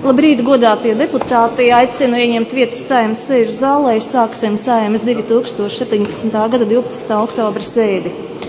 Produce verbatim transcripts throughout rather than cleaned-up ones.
Labrīt, godātie deputāti! Aicinu ieņemt vietas Saeimas sēžu zālē. Sāksim Saeimas divi tūkstoši septiņpadsmitā gada divpadsmitā oktobra sēdi.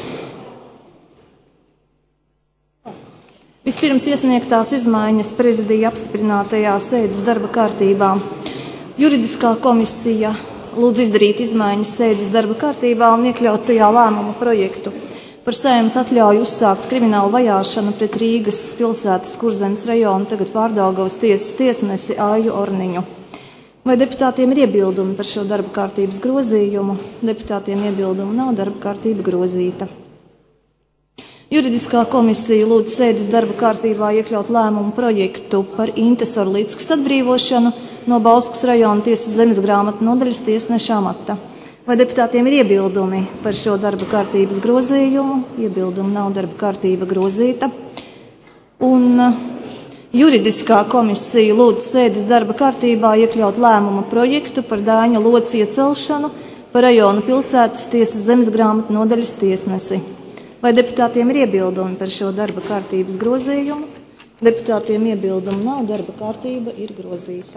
Vispirms iesniegtās izmaiņas prezidija apstiprinātajā sēdes darba kārtībā. Juridiskā komisija lūdz izdarīt izmaiņas sēdes darba kārtībā un iekļaut tajā lēmumu projektu par Saeimas atļauju uzsākt kriminālu vajāšanu pret Rīgas pilsētas Kurzemes rajonu, tagad Pārdaugavas tiesas tiesnesi Aiju Orniņu. Vai deputātiem ir iebildumi par šo darba kārtības grozījumu? Deputātiem iebildumu nav, darba kārtība grozīta. Juridiskā komisija lūdz sēdes darba kārtībā iekļaut lēmumu projektu par Intes Orlickas atbrīvošanu no Bauskas rajona tiesas zemesgrāmatu nodaļas tiesneša amata. Vai deputātiem ir iebildumi par šo darba kārtības grozījumu? Iebildumu nav, darba kārtība grozīta. Un juridiskā komisija lūdz sēdes darba kārtībā iekļaut lēmumu projektu par Dāņa Loci iecelšanu par rajona pilsētas tiesas zemesgrāmatu nodaļas tiesnesi. Vai deputātiem ir iebildumi par šo darba kārtības grozījumu? Deputātiem iebildumu nav, darba kārtība ir grozīta.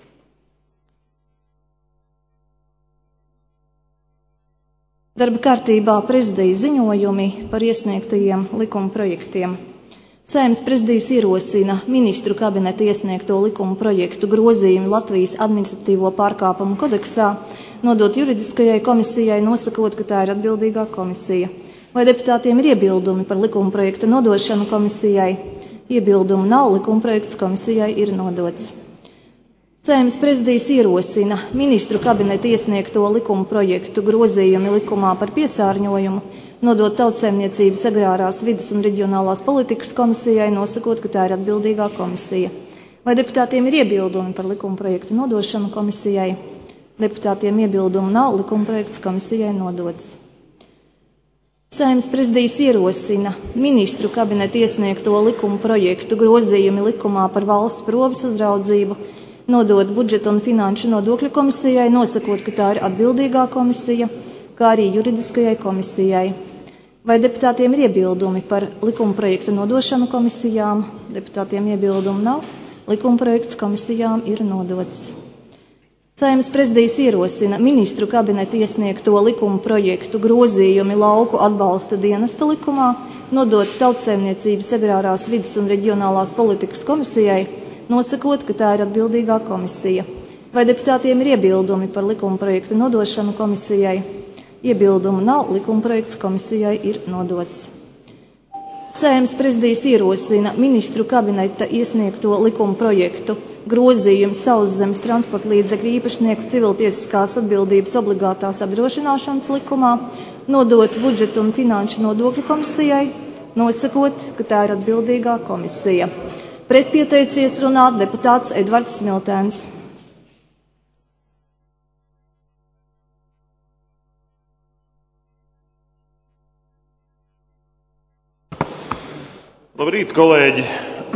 Darba kārtībā prezidija ziņojumi par iesniegtajiem likuma projektiem. Saeimas prezidijas ierosina ministru kabineta iesniegto likuma projektu grozījumu Latvijas administratīvo pārkāpumu kodeksā nodot juridiskajai komisijai, nosakot, ka tā ir atbildīgā komisija. Vai deputātiem ir iebildumi par likuma projekta nodošanu komisijai? Iebildumu nav, likuma projekts komisijai ir nodots. Saeimas prezidijas ierosina ministru kabineta iesniegto likuma projektu grozījumi likumā par piesārņojumu nodot Tautsaimniecības agrārās vides un reģionālās politikas komisijai, nosakot, ka tā ir atbildīgā komisija. Vai deputātiem ir iebildumi par likuma projektu nodošanu komisijai? Deputātiem iebildumu nav, likuma projekts komisijai nodots. Saeimas prezidijas ierosina ministru kabineta iesniegto likuma projektu grozījumi likumā par valsts robežu uzraudzību nodot budžeta un finanšu nodokļu komisijai, nosakot, ka tā ir atbildīgā komisija, kā arī juridiskajai komisijai. Vai deputātiem ir iebildumi par likuma projektu nodošanu komisijām? Deputātiem iebildumu nav, likuma projekts komisijām ir nodots. Saeimas prezidijas ierosina ministru kabineta iesniegto likuma projektu grozījumi lauku atbalsta dienesta likumā nodot Tautsaimniecības agrārās vides un reģionālās politikas komisijai, nosakot, ka tā ir atbildīgā komisija. Vai deputātiem ir iebildumi par likuma projektu nodošanu komisijai? Iebildumu nav, likuma projekts komisijai ir nodots. Saeimas prezidijas ierosina ministru kabineta iesniegto likuma projektu grozījumu sauszemes transporta līdzekļu īpašnieku civiltiesiskās atbildības obligātās apdrošināšanas likumā nodot budžeta un finanšu nodokļu komisijai, nosakot, ka tā ir atbildīgā komisija. Pretpieteicies runāt deputāts Edvards Smiltēns. Labrīt, kolēģi!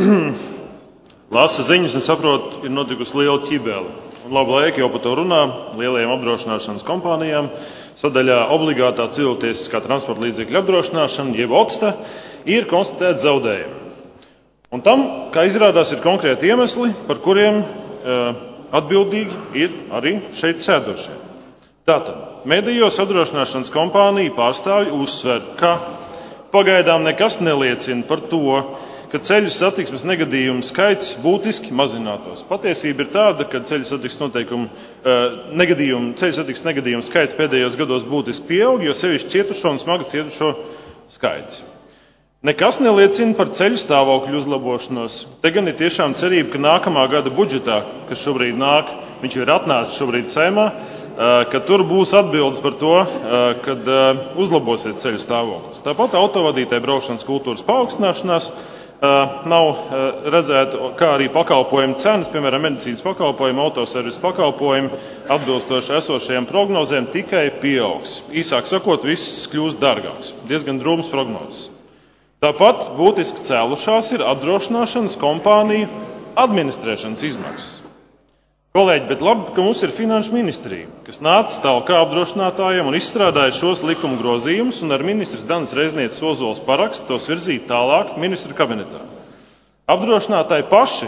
Lasu ziņas un saprotu, ir notikusi liela ķibele. Un labu laiku jau par to runā lielajām apdrošināšanas kompānijām. Sadaļā obligātā civiltiesiskā transporta līdzekļu apdrošināšana, jeb oksta, ir konstatēti zaudējumi. Un tam, kā izrādās, ir konkrēti iemesli, par kuriem e, atbildīgi ir arī šeit sēdošie. Tātad, medijos apdrošināšanas kompānija pārstāvji uzsver, ka pagaidām nekas neliecina par to, ka ceļu satiksmes negadījumu skaits būtiski mazinātos. Patiesība ir tāda, ka ceļu satiksmes noteikumu e, negadījumu, ceļu satiksmes negadījumu skaits pēdējos gados būtiski pieaug, jo sevišķi cietušo un smagi cietušo skaits. Nekas neliecina par ceļu stāvokļu uzlabošanos. Te gan ir tiešām cerība, ka nākamā gada budžetā, kas šobrīd nāk, viņš ir atnācis šobrīd Saeimā, ka tur būs atbildes par to, kad uzlabosies ceļu stāvoklis. Tāpat autovadītāju braukšanas kultūras paaugstināšanās nav redzēta, kā arī pakalpojumu cenas, piemēram, medicīnas pakalpojumu, autoservisu pakalpojumu, atbilstoši esošajām prognozēm tikai pieaugs. Īsāk sakot, viss kļūst dārgāks. Diezgan drūmas prognozes. Tāpat būtiski cēlušās ir apdrošināšanas kompāniju administrēšanas izmaksas. Kolēģi, bet labi, ka mums ir finanšu ministrija, kas nāca tālāk apdrošinātājiem un izstrādāja šos likuma grozījumus un ar ministrs Danas Reiznieces Ozolas parakstu tos virzīt tālāk ministru kabinetā. Apdrošinātāji paši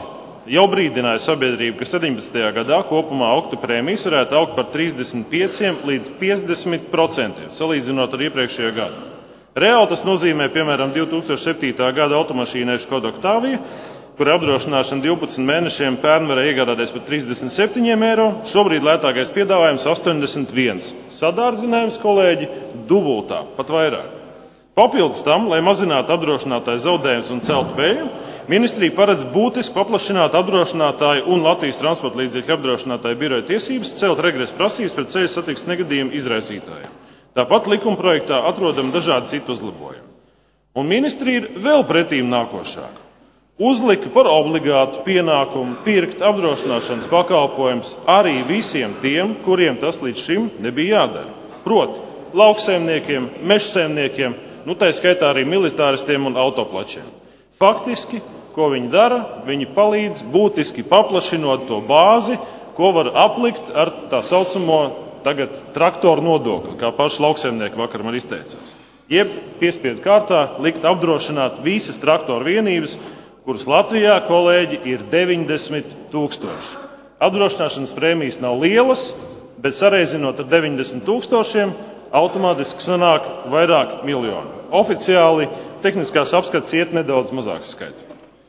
jau brīdināja sabiedrību, ka sedemnадцatajā gadā kopumā oktu prēmijas varētu augt par trīsdesmit pieciem līdz piecdesmit procentiem, salīdzinot ar iepriekšējo gadu. Reāli tas nozīmē, piemēram, divi tūkstoši septītā gada automašīnai Škoda Octavia, kur apdrošināšana divpadsmit mēnešiem pērn varēja iegādāties par trīsdesmit septiņiem eiro, šobrīd lētākais piedāvājums astoņdesmit viens. Sadārdzinājums, kolēģi, dubultā, pat vairāk. Papildus tam, lai mazinātu apdrošinātāju zaudējumus un celtu peļņu, ministrija paredz būtiski paplašināt apdrošinātāju un Latvijas transporta līdzekļu apdrošinātāju biroja tiesības celt regresa prasības pret ceļa satiksmes negadījumu izraisītājiem. Tāpat likumprojektā atrodam dažādi citu uzlabojumi. Un ministrija ir vēl pretīm nākošāka. Uzlika par obligātu pienākumu pirkt apdrošināšanas pakalpojumus arī visiem tiem, kuriem tas līdz šim nebija jādara. Proti, lauksaimniekiem, mežsaimniekiem, nu tā skaitā arī militāristiem un autoplačiem. Faktiski, ko viņi dara, viņi palīdz būtiski paplašinot to bāzi, ko var aplikt ar tā saucamo tagad traktoru nodokli, kā paši lauksaimnieki vakar man izteicās. Jeb piespiedu kārtā likt apdrošināt visas traktoru vienības, kuras Latvijā, kolēģi, ir deviņdesmit tūkstoši. Apdrošināšanas prēmijas nav lielas, bet sareizinot ar deviņdesmit tūkstošiem, automātiski sanāk vairāk miljonu. Oficiāli tehniskās apskats iet nedaudz mazāks skaits.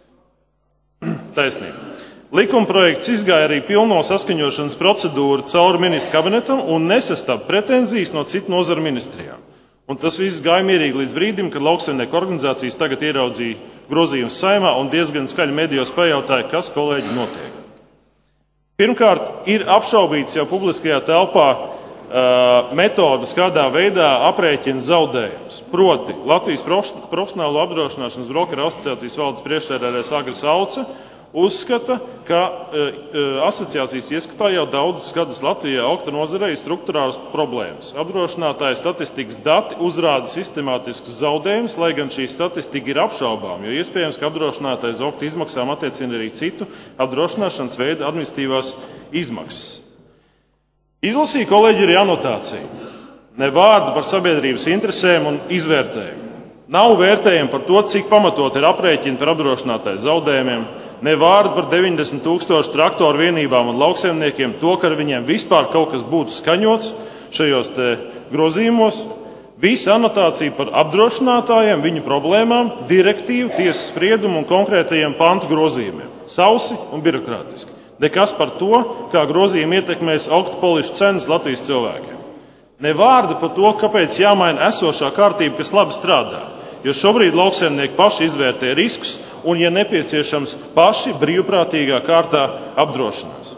Taisnība. Likumprojekts izgāja arī pilno saskaņošanas procedūru cauri ministru kabinetam un nesastāv pretenzijas no citu nozaru ministrijām. Un tas viss gāja mierīgi līdz brīdim, kad lauksaimnieku organizācijas tagad ieraudzīja grozījumus Saeimā un diezgan skaļi medijos pajautāja, kas, kolēģi, notiek. Pirmkārt, ir apšaubīts jau publiskajā telpā uh, metodas, kādā veidā aprēķina zaudējumus. Proti, Latvijas profesionālo apdrošināšanas brokeru asociācijas valdes priekšsēdētājs Agris Auce uzskata, ka e, asociācijas ieskatā jau daudzas gadus Latvijā okta nozarei ir struktūrālas problēmas. Apdrošinātāja statistikas dati uzrāda sistemātiskus zaudējumus, lai gan šī statistika ir apšaubām, jo iespējams, ka apdrošinātāja uz okta izmaksām attiecina arī citu apdrošināšanas veidu administratīvās izmaksas. Izlasīja, kolēģi, ir anotācija. Ne vārdu par sabiedrības interesēm un izvērtējumu. Nav vērtējumi par to, cik pamatot ir aprēķini par apdrošinātāju zaudējumiem, ne vārdu par deviņdesmit tūkstošu traktoru vienībām un lauksaimniekiem, to, ka ar viņiem vispār kaut kas būtu skaņots šajos te grozījumos. Visa anotācija par apdrošinātājiem, viņu problēmām, direktīvu, tiesas spriedumu un konkrētajiem pantu grozījumiem. Sausi un birokrātiski. Nekas par to, kā grozījumi ietekmēs oktu polišu cenas Latvijas cilvēkiem. Ne vārda par to, kāpēc jāmaina esošā kārtība, kas labi strādā. Jo šobrīd lauksaimnieki paši izvērtē riskus un, ja nepieciešams, paši brīvprātīgā kārtā apdrošinās.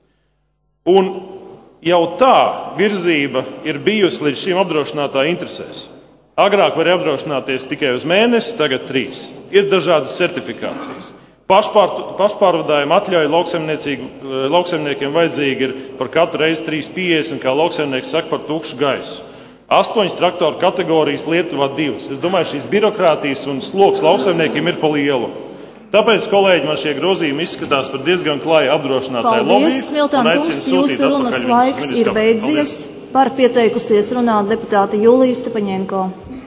Un jau tā virzība ir bijusi līdz šīm apdrošinātāju interesēs. Agrāk varēja apdrošināties tikai uz mēnesi, tagad trīs. Ir dažādas certifikācijas. Pašpār, pašpārvadājuma atļauja lauksaimniekiem vajadzīgi ir par katru reizi trīs piecdesmit, kā lauksaimnieks saka, par tukšu gaisu. Astoņas traktoru kategorijas, Lietuvā divas. Es domāju, šīs birokrātijas un sloks lauksaimniekiem ir pa lielu. Tāpēc, kolēģi, man šie grozījumi izskatās par diezgan klāju apdrošinātāju lobiju. Paldies, Smiltēn kungs, jūsu runas laiks ir beidzies. Par pieteikusies runāt deputāte Julija Stepaņenko.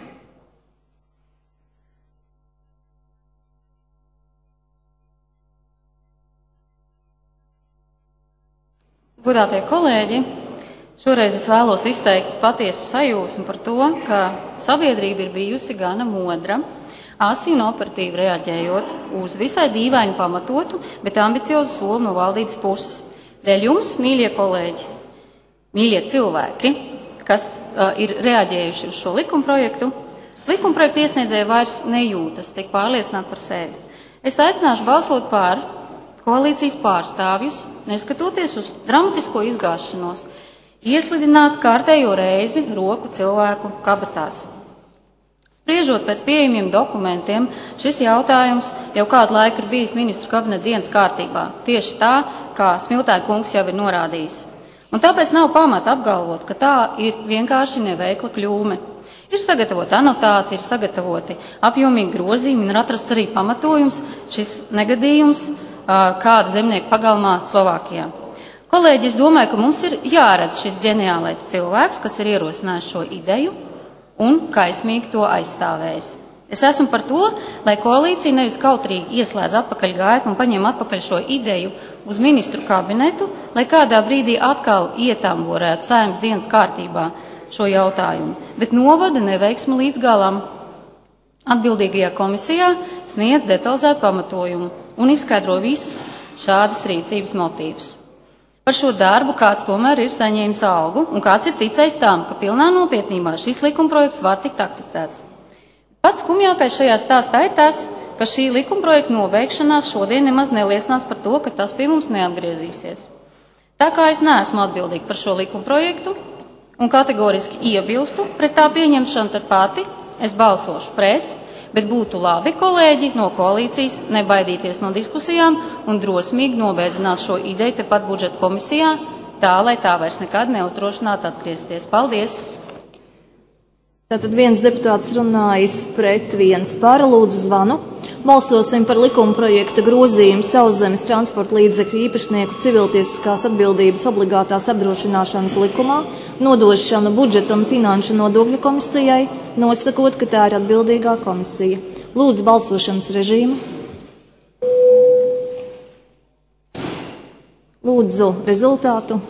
Godātie kolēģi, šoreiz es vēlos izteikt patiesu sajūsmu par to, ka sabiedrība ir bijusi gana modra, asi un operatīvi reaģējot uz visai dīvainu pamatotu, bet ambiciozu soli no valdības puses. Dēļ jums, mīļie kolēģi, mīļie cilvēki, kas uh, ir reaģējuši uz šo likumprojektu, likumprojektu iesniedzēji vairs nejūtas tik pārliecināti par sevi. Es aicināšu balsot par koalīcijas pārstāvjus, neskatoties uz dramatisko izgāšanos, ieslidināt kārtējo reizi roku cilvēku kabatās. Spriežot pēc pieejamiem dokumentiem, šis jautājums jau kādu laiku ir bijis ministru kabineta dienas kārtībā, tieši tā, kā Smiltēn kungs jau ir norādījis. Un tāpēc nav pamata apgalvot, ka tā ir vienkārši neveikla kļūme. Ir sagatavota anotācija, ir sagatavoti apjomīgi grozījumi un ir atrasts arī pamatojums šis negadījums kāda zemnieku pagalmā Slovākijā. Kolēģi, es domāju, ka mums ir jāredz šis ģeniālais cilvēks, kas ir ierosinājis šo ideju un kaismīgi to aizstāvējis. Es esmu par to, lai koalīcija nevis kautrīgi ieslēdz atpakaļ gaitu un paņem atpakaļ šo ideju uz ministru kabinetu, lai kādā brīdī atkal ietamborētu Saeimas dienas kārtībā šo jautājumu, bet novada neveiksmi līdz galam. Atbildīgajā komisijā sniedz detalizētu pamatojumu un izskaidro visus šādas rīcības motīvus. Par šo darbu kāds tomēr ir saņēmis algu un kāds ir ticējis tām, ka pilnā nopietnībā šis likumprojekts var tikt akceptēts. Pats skumjākais šajā stāstā ir tas, ka šī likumprojekta nobeigšanās šodien nemaz neliecinās par to, ka tas pie mums neatgriezīsies. Tā kā es neesmu atbildīga par šo likumprojektu un kategoriski iebilstu pret tā pieņemšanu, tad pati es balsošu pret, bet būtu labi, kolēģi no koalīcijas, nebaidīties no diskusijām un drosmīgi nobeidzināt šo ideju tepat budžeta komisijā, tā, lai tā vairs nekad neuzdrošinātu atgriezties. Paldies! Tātad viens deputāts runājis pret, viens par, lūdzu zvanu. Balsosim par likuma projekta grozījumu sauszemes transporta līdzekļu īpašnieku civiltiesiskās atbildības obligātās apdrošināšanas likumā, nodošanu budžeta un finanšu nodokļu komisijai, nosakot, ka tā ir atbildīgā komisija. Lūdzu balsošanas režīmu. Lūdzu rezultātu.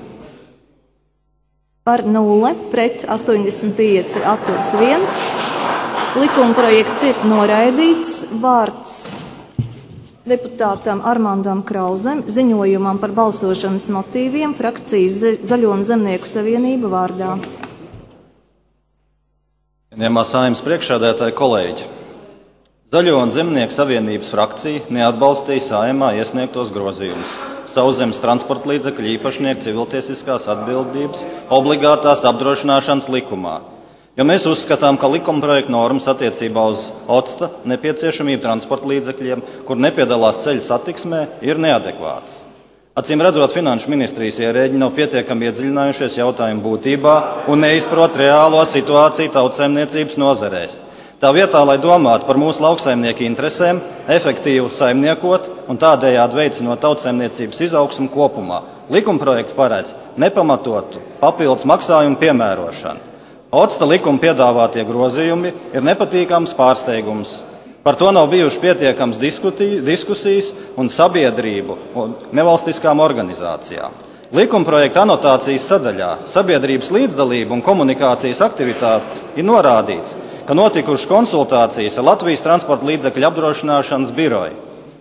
Par nulle, pret astoņdesmit pieci, atturs viens. Likuma projekts ir noraidīts. Vārds deputātam Armandam Krauzem ziņojumam par balsošanas motīviem frakcijas Zaļo un Zemnieku savienība vārdā. Cienījamā Saeimas priekšsēdētāji, kolēģi! Zaļo un Zemnieku savienības frakcija neatbalstīja Saeimā iesniegtos grozījumus sauszemes transporta līdzekļu īpašnieku civiltiesiskās atbildības obligātās apdrošināšanas likumā, jo mēs uzskatām, ka likumprojekta normas attiecībā uz OCTA nepieciešamību transporta līdzekļiem, kur nepiedalās ceļu satiksmē, ir neadekvāts. Acīm redzot, Finanšu ministrijas ierēģi nav pietiekami iedziļinājušies jautājumu būtībā un neizprot reālo situāciju tautsaimniecības nozarēs. Tā vietā, lai domātu par mūsu lauksaimnieku interesēm, efektīvi saimniekot un tādējādi veicinot tautsaimniecības izaugsmu kopumā, likumprojekts paredz nepamatotu papildus maksājumu piemērošanu. OCTA likuma piedāvātie grozījumi ir nepatīkams pārsteigums. Par to nav bijuši pietiekams diskusijas un sabiedrību un nevalstiskām organizācijām. Likumprojekta anotācijas sadaļā sabiedrības līdzdalība un komunikācijas aktivitātes ir norādīts, ka notikušas konsultācijas ar Latvijas transporta līdzekļu apdrošināšanas biroju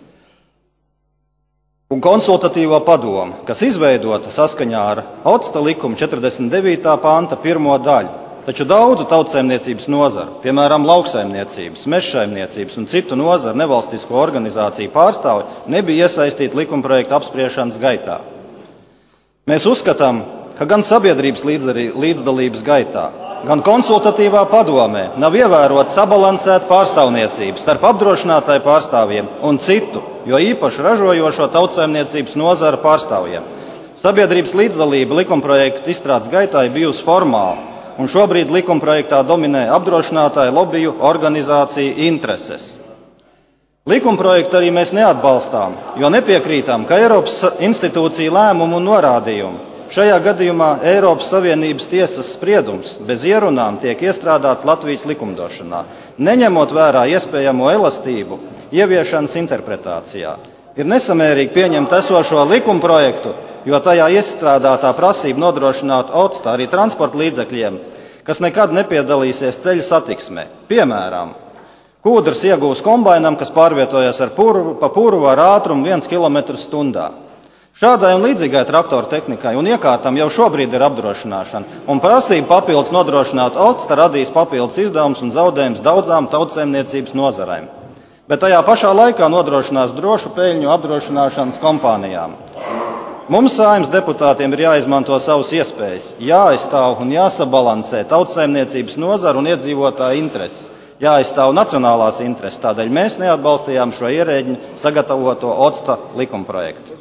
un konsultatīvo padomu, kas izveidota saskaņā ar OCTA likuma četrdesmit devītā panta pirmo daļu, taču daudzu tautsaimniecības nozaru, piemēram, lauksaimniecības, mežsaimniecības un citu nozaru nevalstisko organizāciju pārstāvi, nebija iesaistīti likumprojekta apspriešanas gaitā. Mēs uzskatām, ka gan sabiedrības līdzdalības gaitā, gan konsultatīvā padomē nav ievērota sabalansēta pārstāvniecība starp apdrošinātāju pārstāvjiem un citu, jo īpaši ražojošo tautsaimniecības nozaru pārstāvjiem. Sabiedrības līdzdalība likumprojekta izstrādes gaitā ir bijusi formāla, un šobrīd likumprojektā dominē apdrošinātāju lobiju organizāciju intereses. Likumprojektu arī mēs neatbalstām, jo nepiekrītam, ka Eiropas institūciju lēmumu un norādījumu, šajā gadījumā Eiropas Savienības tiesas spriedums bez ierunām tiek iestrādāts Latvijas likumdošanā, neņemot vērā iespējamo elastību ieviešanas interpretācijā. Ir nesamērīgi pieņemt esošo likumprojektu, jo tajā iestrādātā prasība nodrošināt OCTA arī transporta līdzekļiem, kas nekad nepiedalīsies ceļu satiksmē. Piemēram, kūdrs iegūs kombainam, kas pārvietojas ar puru, pa puru ar ātrumu viens kilometrs stundā. Šādai un līdzīgai traktoru tehnikai un iekārtam jau šobrīd ir apdrošināšana, un prasība papildus nodrošināt OCTA radīs papildus izdevumus un zaudējumus daudzām tautsaimniecības nozarēm, bet tajā pašā laikā nodrošinās drošu peļņu apdrošināšanas kompānijām. Mums, Saeimas deputātiem, ir jāizmanto savas iespējas, jāaizstāv un jāsabalansē tautsaimniecības nozaru un iedzīvotāju intereses, jāaizstāv nacionālās intereses, tādēļ mēs neatbalstījām šo ierēģiņu sagatavoto OCTA likumprojektu.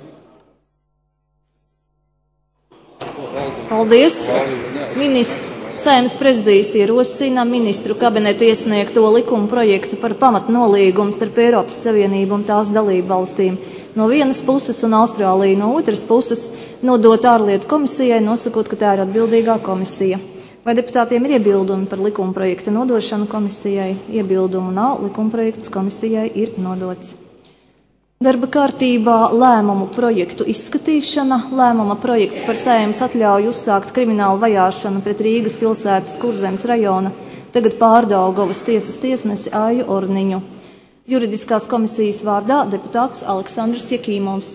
Paldies! Ministrs Saeimas prezidijas ierosina ministru kabineta iesniegto likuma projektu par pamatnolīgumu starp Eiropas Savienību un tās dalību valstīm no vienas puses un Austrāliju no otras puses nodot ārlietu komisijai, nosakot, ka tā ir atbildīgā komisija. Vai deputātiem ir iebildumi par likuma projekta nodošanu komisijai? Iebildumu nav, likuma projekts komisijai ir nodots. Darba kārtībā lēmumu projektu izskatīšana. Lēmuma projekts par Saeimas atļauju uzsākt kriminālu vajāšanu pret Rīgas pilsētas Kurzemes rajona, tagad Pārdaugavas tiesas tiesnesi Aiju Orniņu. Juridiskās komisijas vārdā deputāts Aleksandrs Jakīmovs.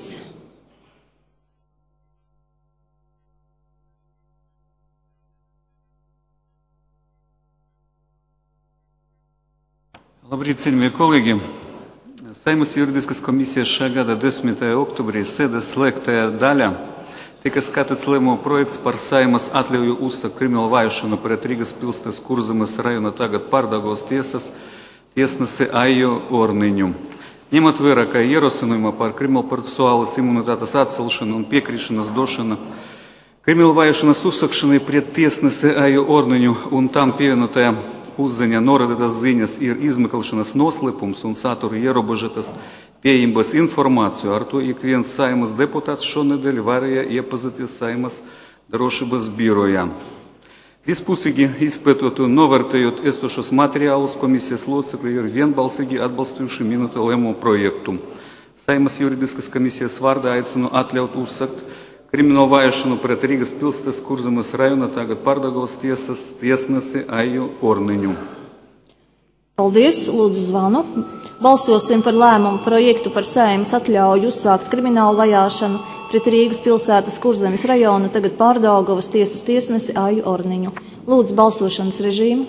Labrīt, cienījamie kolēģi! Saeimas juridiskas komisijas šā gada desmitajā oktobrī sēdes slēgtajā daļā tika skatīts lēmuma projekts par Saeimas atļauju uzsākt kriminālu vajāšanu pret Rīgas pilsētas Kurzemes rajona, tagad Pārdaugavas tiesas tiesnesi Aiju Orniņu. Ņemot vērā, ka ierosinājumā par kriminālprocesuālas imunitātes atcelšanu un piekrišanas došanu kriminālu vajāšanas uzsākšanai pret tiesnesi Aiju Orniņu un tam pievienotajā uzziņā norādītas ziņas ir izmeklēšanas noslēpums un satura ierobežotas pieejamības informāciju. Ar to ik viens Saeimas deputāts šonedēļ varēja iepazīties Saeimas drošības birojā. Vispusīgi izpētot un novērtējot esošos materiālus, komisijas locekļi ir vienbalsīgi atbalstījuši minēto lēmumu projektu. Saeimas juridiskas komisijas vārdā aicinu atļaut uzsākt kriminālu vajāšanu pret Rīgas pilsētas Kurzemes rajona, tagad Pārdaugavas tiesas tiesnesi Aiju Orniņu. Paldies, lūdzu zvanu. Balsosim par lēmumu projektu par Saeimas atļauju uzsākt kriminālu vajāšanu pret Rīgas pilsētas Kurzemes rajona, tagad Pārdaugavas tiesas tiesnesi Aiju Orniņu. Lūdzu balsošanas režīmu.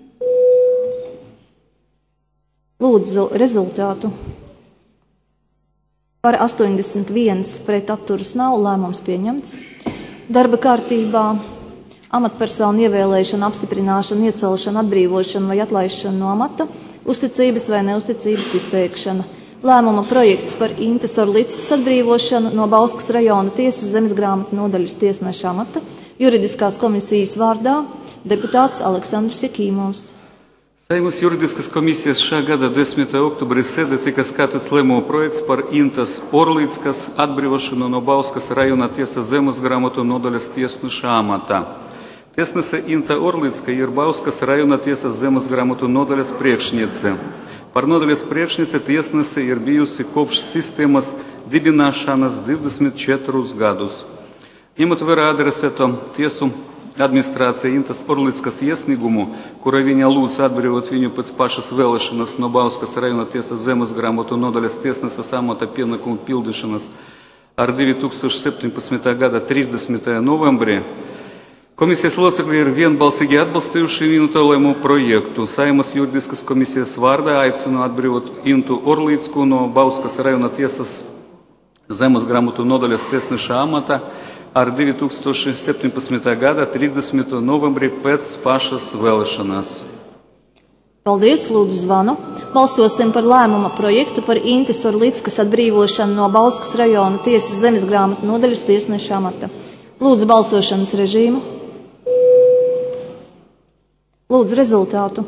Lūdzu rezultātu. Par astoņdesmit viens pret atturas nav, lēmums pieņemts. Darba kārtībā amatpersonu ievēlēšana, apstiprināšana, iecelšana, atbrīvošana vai atlaišana no amata, uzticības vai neuzticības izteikšana. Lēmuma projekts par Intas Orlickas atbrīvošanu no Bauskas rajona tiesas zemesgrāmatu nodaļas tiesneša amata. Juridiskās komisijas vārdā deputāts Aleksandrs Jakīmovs. Saeimas juridiskas komisijas šā gada desmitajā oktobrī sēdē tika skatīts lēmuma projekts par Intas Orlickas atbrīvošanu no Bauskas rajona tiesas zemesgrāmatu nodaļas tiesneša amata. Tiesnese Inta Orlicka ir Bauskas rajona tiesas zemesgrāmatu nodaļas priekšniece. Par nodaļas priekšniece tiesnese ir bijusi kopš sistēmas dibināšanas divdesmit četrus gadus. Ņemot vērā adresēto tiesu administrācija Intas Orlickas iesniegumu, kura viņa lūdz atbrīvot viņu pēc pašas vēlēšanas no Bauskas rajona tiesas zemesgrāmatu nodaļas tiesneses amata pienākumu pildīšanas ar divi tūkstoši septiņpadsmitā gada trīsdesmitajā novembrī, komisijas locekļi ir vienbalsīgi atbalstījuši minēto lēmumu projektu. Saeimas juridiskas komisijas vārdā aicinu atbrīvot Intu Orlicku no Bauskas rajona tiesas zemesgrāmatu nodaļas tiesneša amata ar divi tūkstoši septiņpadsmitā gada trīsdesmitā novembrī pēc pašas vēlēšanās. Paldies, lūdzu zvanu. Balsosim par lēmuma projektu par Intas Orlickas atbrīvošanu no Bauskas rajona tiesas zemesgrāmatu nodaļas tiesneša amata. Lūdzu balsošanas režīmu. Lūdzu rezultātu.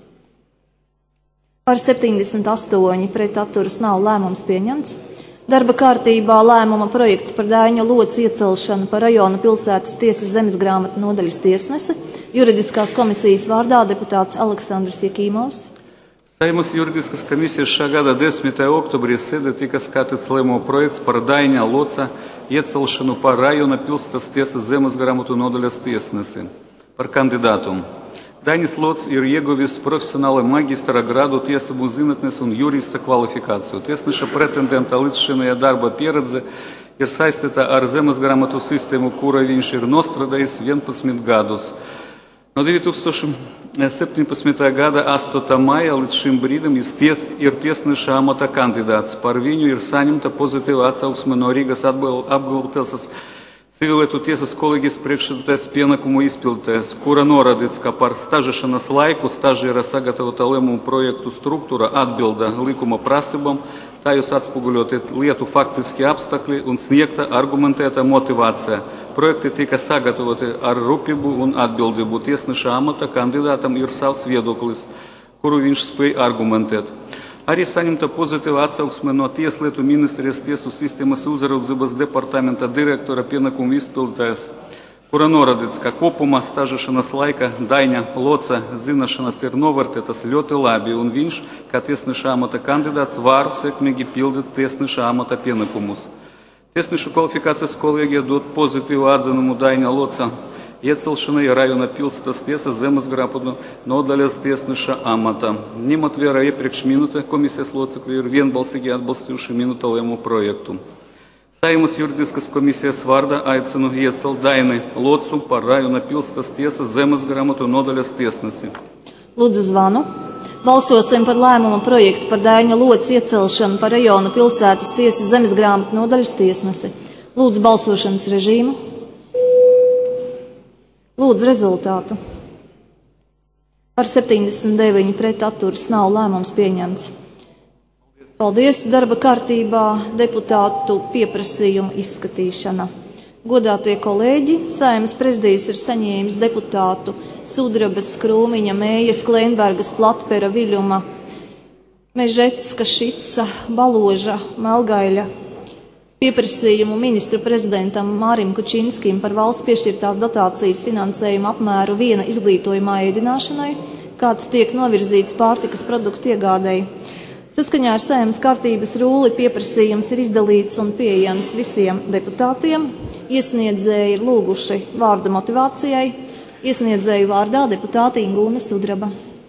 Par septiņdesmit astoņi pret atturas nav, lēmums pieņemts. Darba kārtībā lēmuma projekts par Daiņa Lots iecelšanu par rajona pilsētas tiesas zemesgrāmatu nodaļas tiesnesi. Juridiskās komisijas vārdā deputāts Aleksandrs Jakīmovs. Saeimas juridiskas komisijas šā gada desmitajā oktobrī sēdē tika skatīts lēmuma projekts par Daiņa Lotsa iecelšanu par rajona pilsētas tiesas zemesgrāmatu nodaļas tiesnesi. Par kandidātu. Dainis Lots ir ieguvis profesionāli magistra grādu tiesību zinātnes un jurista kvalifikāciju. Tiesneša pretendenta līdzšinējā darba pieredze ir saistīta ar zemesgrāmatu sistēmu, kura viņš ir nostrādājis vienpadsmit gadus. No divi tūkstoši septiņpadsmitā gada astotā maija līdz šim brīdim ir tiesneša amata kandidāts. Par viņu ir saņemta pozitīva atsauksme no Rīgas apgultelsas civilietu tiesas kolēģijas priekšsēdētājas pienākumu izpildītājs, kura norādīts, ka par stažēšanas laiku stažēra sagatavota lēmumu projektu struktūra atbilda likuma prasībām, tajos atspoguļoti lietu faktiski apstākļi un sniegta argumentēta motivācija. Projekti tika sagatavoti ar rūpību un atbildību. Tiesneša amata kandidātam ir savs viedoklis, kuru viņš spēj argumentēt. Arī saņemta pozitīva atsauksme no Tieslietu ministrijas tiesu sistēmas uzraudzības departamenta direktora pienākumu izpildītājas, kura noradīts, ka kopumā stažēšanas laika Daņa Loca zināšanas ir novērtētas ļoti labi, un viņš, kā tiesneša amata kandidāts, var sekmīgi pildīt tiesneša amata pienākumus. Tiesnešu kvalifikācijas kolēģija dod pozitīvu atzinumu Daņa Loca iecelšanai rajona pilsētas tiesas Zemesgrāpatu nodaļas tiesneša amata. Ņemot vērā iepriekš minūte, komisijas locekļi ir vienbalsīgi atbalstījuši minūta lēmumu projektu. Saeimas juridiskas komisijas vārdā aicinu iecelt Daini Locu par rajona pilsētas tiesas Zemesgrāpatu nodaļas tiesnesi. Lūdzu zvanu. Balsosim par lēmumu projektu par Daņa Loca iecelšanu par rajona pilsētas tiesas Zemesgrāpatu nodaļas tiesnesi. Lūdzu balsošanas režīmu. Lūdzu rezultātu. Par septiņdesmit deviņi pret atturas nav lēmums pieņemts. Paldies. Darba kārtībā deputātu pieprasījumu izskatīšana. Godātie kolēģi, Saeimas prezidijs ir saņēmis deputātu Sudrabas, Krūmiņa, Mējas, Klēnbergas, Platpera, Viļuma, Mežecka, Šica, Baloža, Melgaļa pieprasījumu ministru prezidentam Mārim Kučinskim par valsts piešķirtās dotācijas finansējumu apmēru viena izglītojumā ēdināšanai, kāds tiek novirzīts pārtikas produktu iegādēji. Saskaņā ar Saeimas kārtības rūli pieprasījums ir izdalīts un pieejams visiem deputātiem. Iesniedzēji ir lūguši vārda motivācijai. Iesniedzēju vārdā deputāte Ingūna Sudraba.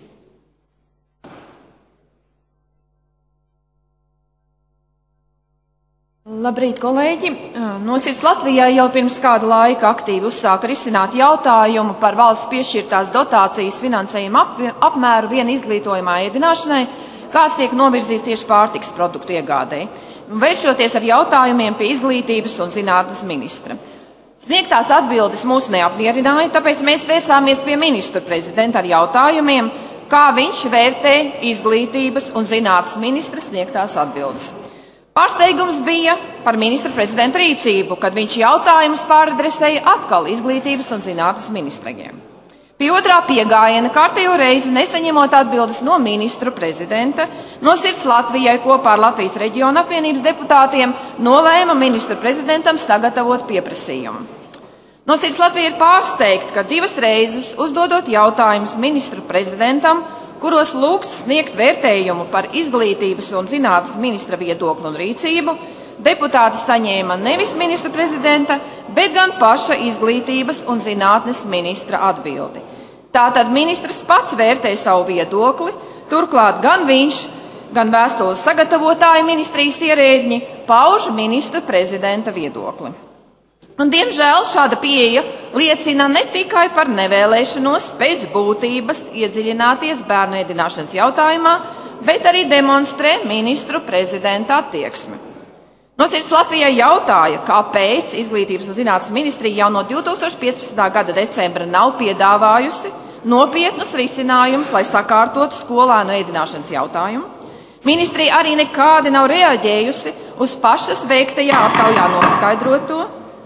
Labrīt, kolēģi! Nosirds Latvijā jau pirms kāda laika aktīvi uzsāka risināt jautājumu par valsts piešķirtās dotācijas finansējumu ap, apmēru viena izglītojumā ēdināšanai, kāds tiek novirzīts tieši pārtikas produktu iegādēji, vēršoties ar jautājumiem pie izglītības un zinātnes ministra. Sniegtās atbildes mūs neapmierināja, tāpēc mēs vērsāmies pie ministra prezidenta ar jautājumiem, kā viņš vērtē izglītības un zinātnes ministra sniegtās atbildes. Pārsteigums bija par ministra prezidenta rīcību, kad viņš jautājumus pāradresēja atkal izglītības un zinātnes ministriem. Pie otrā piegājiena kārtējo reizi nesaņemot atbildes no ministru prezidenta, Nosirds Latvijai kopā ar Latvijas reģiona apvienības deputātiem nolēma ministru prezidentam sagatavot pieprasījumu. Nosirds Latvija ir pārsteigta, ka divas reizes uzdodot jautājumus ministru prezidentam, kuros lūgts sniegt vērtējumu par izglītības un zinātnes ministra viedokli un rīcību, deputāti saņēma nevis ministra prezidenta, bet gan paša izglītības un zinātnes ministra atbildi. Tātad ministrs pats vērtē savu viedokli, turklāt gan viņš, gan vēstules sagatavotāju ministrijas ierēdņi pauž ministra prezidenta viedokli. Un, diemžēl, šāda pieeja liecina ne tikai par nevēlēšanos pēc būtības iedziļināties bērnu ēdināšanas jautājumā, bet arī demonstrē ministru prezidenta attieksmi. Nosirds Latvijai jautāja, kāpēc Izglītības un zinātnes ministrija jau no divi tūkstoši piecpadsmitā gada decembra nav piedāvājusi nopietnus risinājumus, lai sakārtotu skolēnu ēdināšanas jautājumu. Ministrija arī nekādi nav reaģējusi uz pašas veiktajā aptaujā noskaidroto,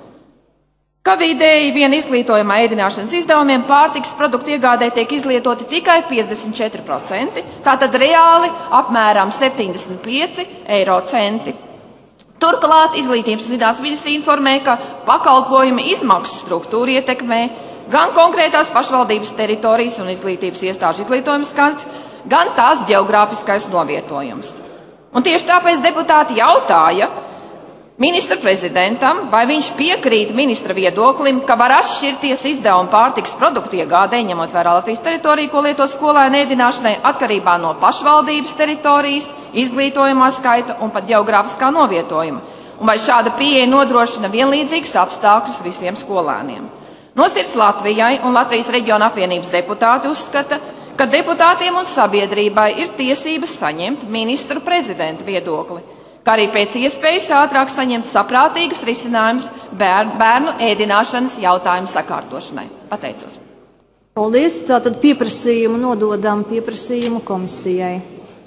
ka vidēji viena izglītojumā ēdināšanas izdevumiem pārtikas produktu iegādē tiek izlietoti tikai piecdesmit četri procenti, tātad reāli apmēram septiņdesmit pieci eiro centi. Turklāt Izglītības un zinātnes ministrija informē, ka pakalpojumi izmaksu struktūru ietekmē gan konkrētās pašvaldības teritorijas un izglītības iestāžu izglītojuma skaits, gan tās geogrāfiskais novietojums. Un tieši tāpēc deputāti jautāja ministru prezidentam, vai viņš piekrīt ministra viedoklim, ka var atšķirties izdevumi pārtikas produktu iegādē, ņemot vērā Latvijas teritoriju, ko lieto skolēnu ēdināšanai, atkarībā no pašvaldības teritorijas, izglītojumā skaita un pat geogrāfiskā novietojuma, un vai šāda pieeja nodrošina vienlīdzīgus apstākļus visiem skolēniem. Nosirds Latvijai un Latvijas reģiona apvienības deputāti uzskata, ka deputātiem un sabiedrībai ir tiesības saņemt ministru prezidenta viedokli, kā arī pēc iespējas ātrāk saņemt saprātīgus risinājumus bērnu, bērnu ēdināšanas jautājumu sakārtošanai. Pateicos. Paldies. Tātad pieprasījumu nododam pieprasījumu komisijai.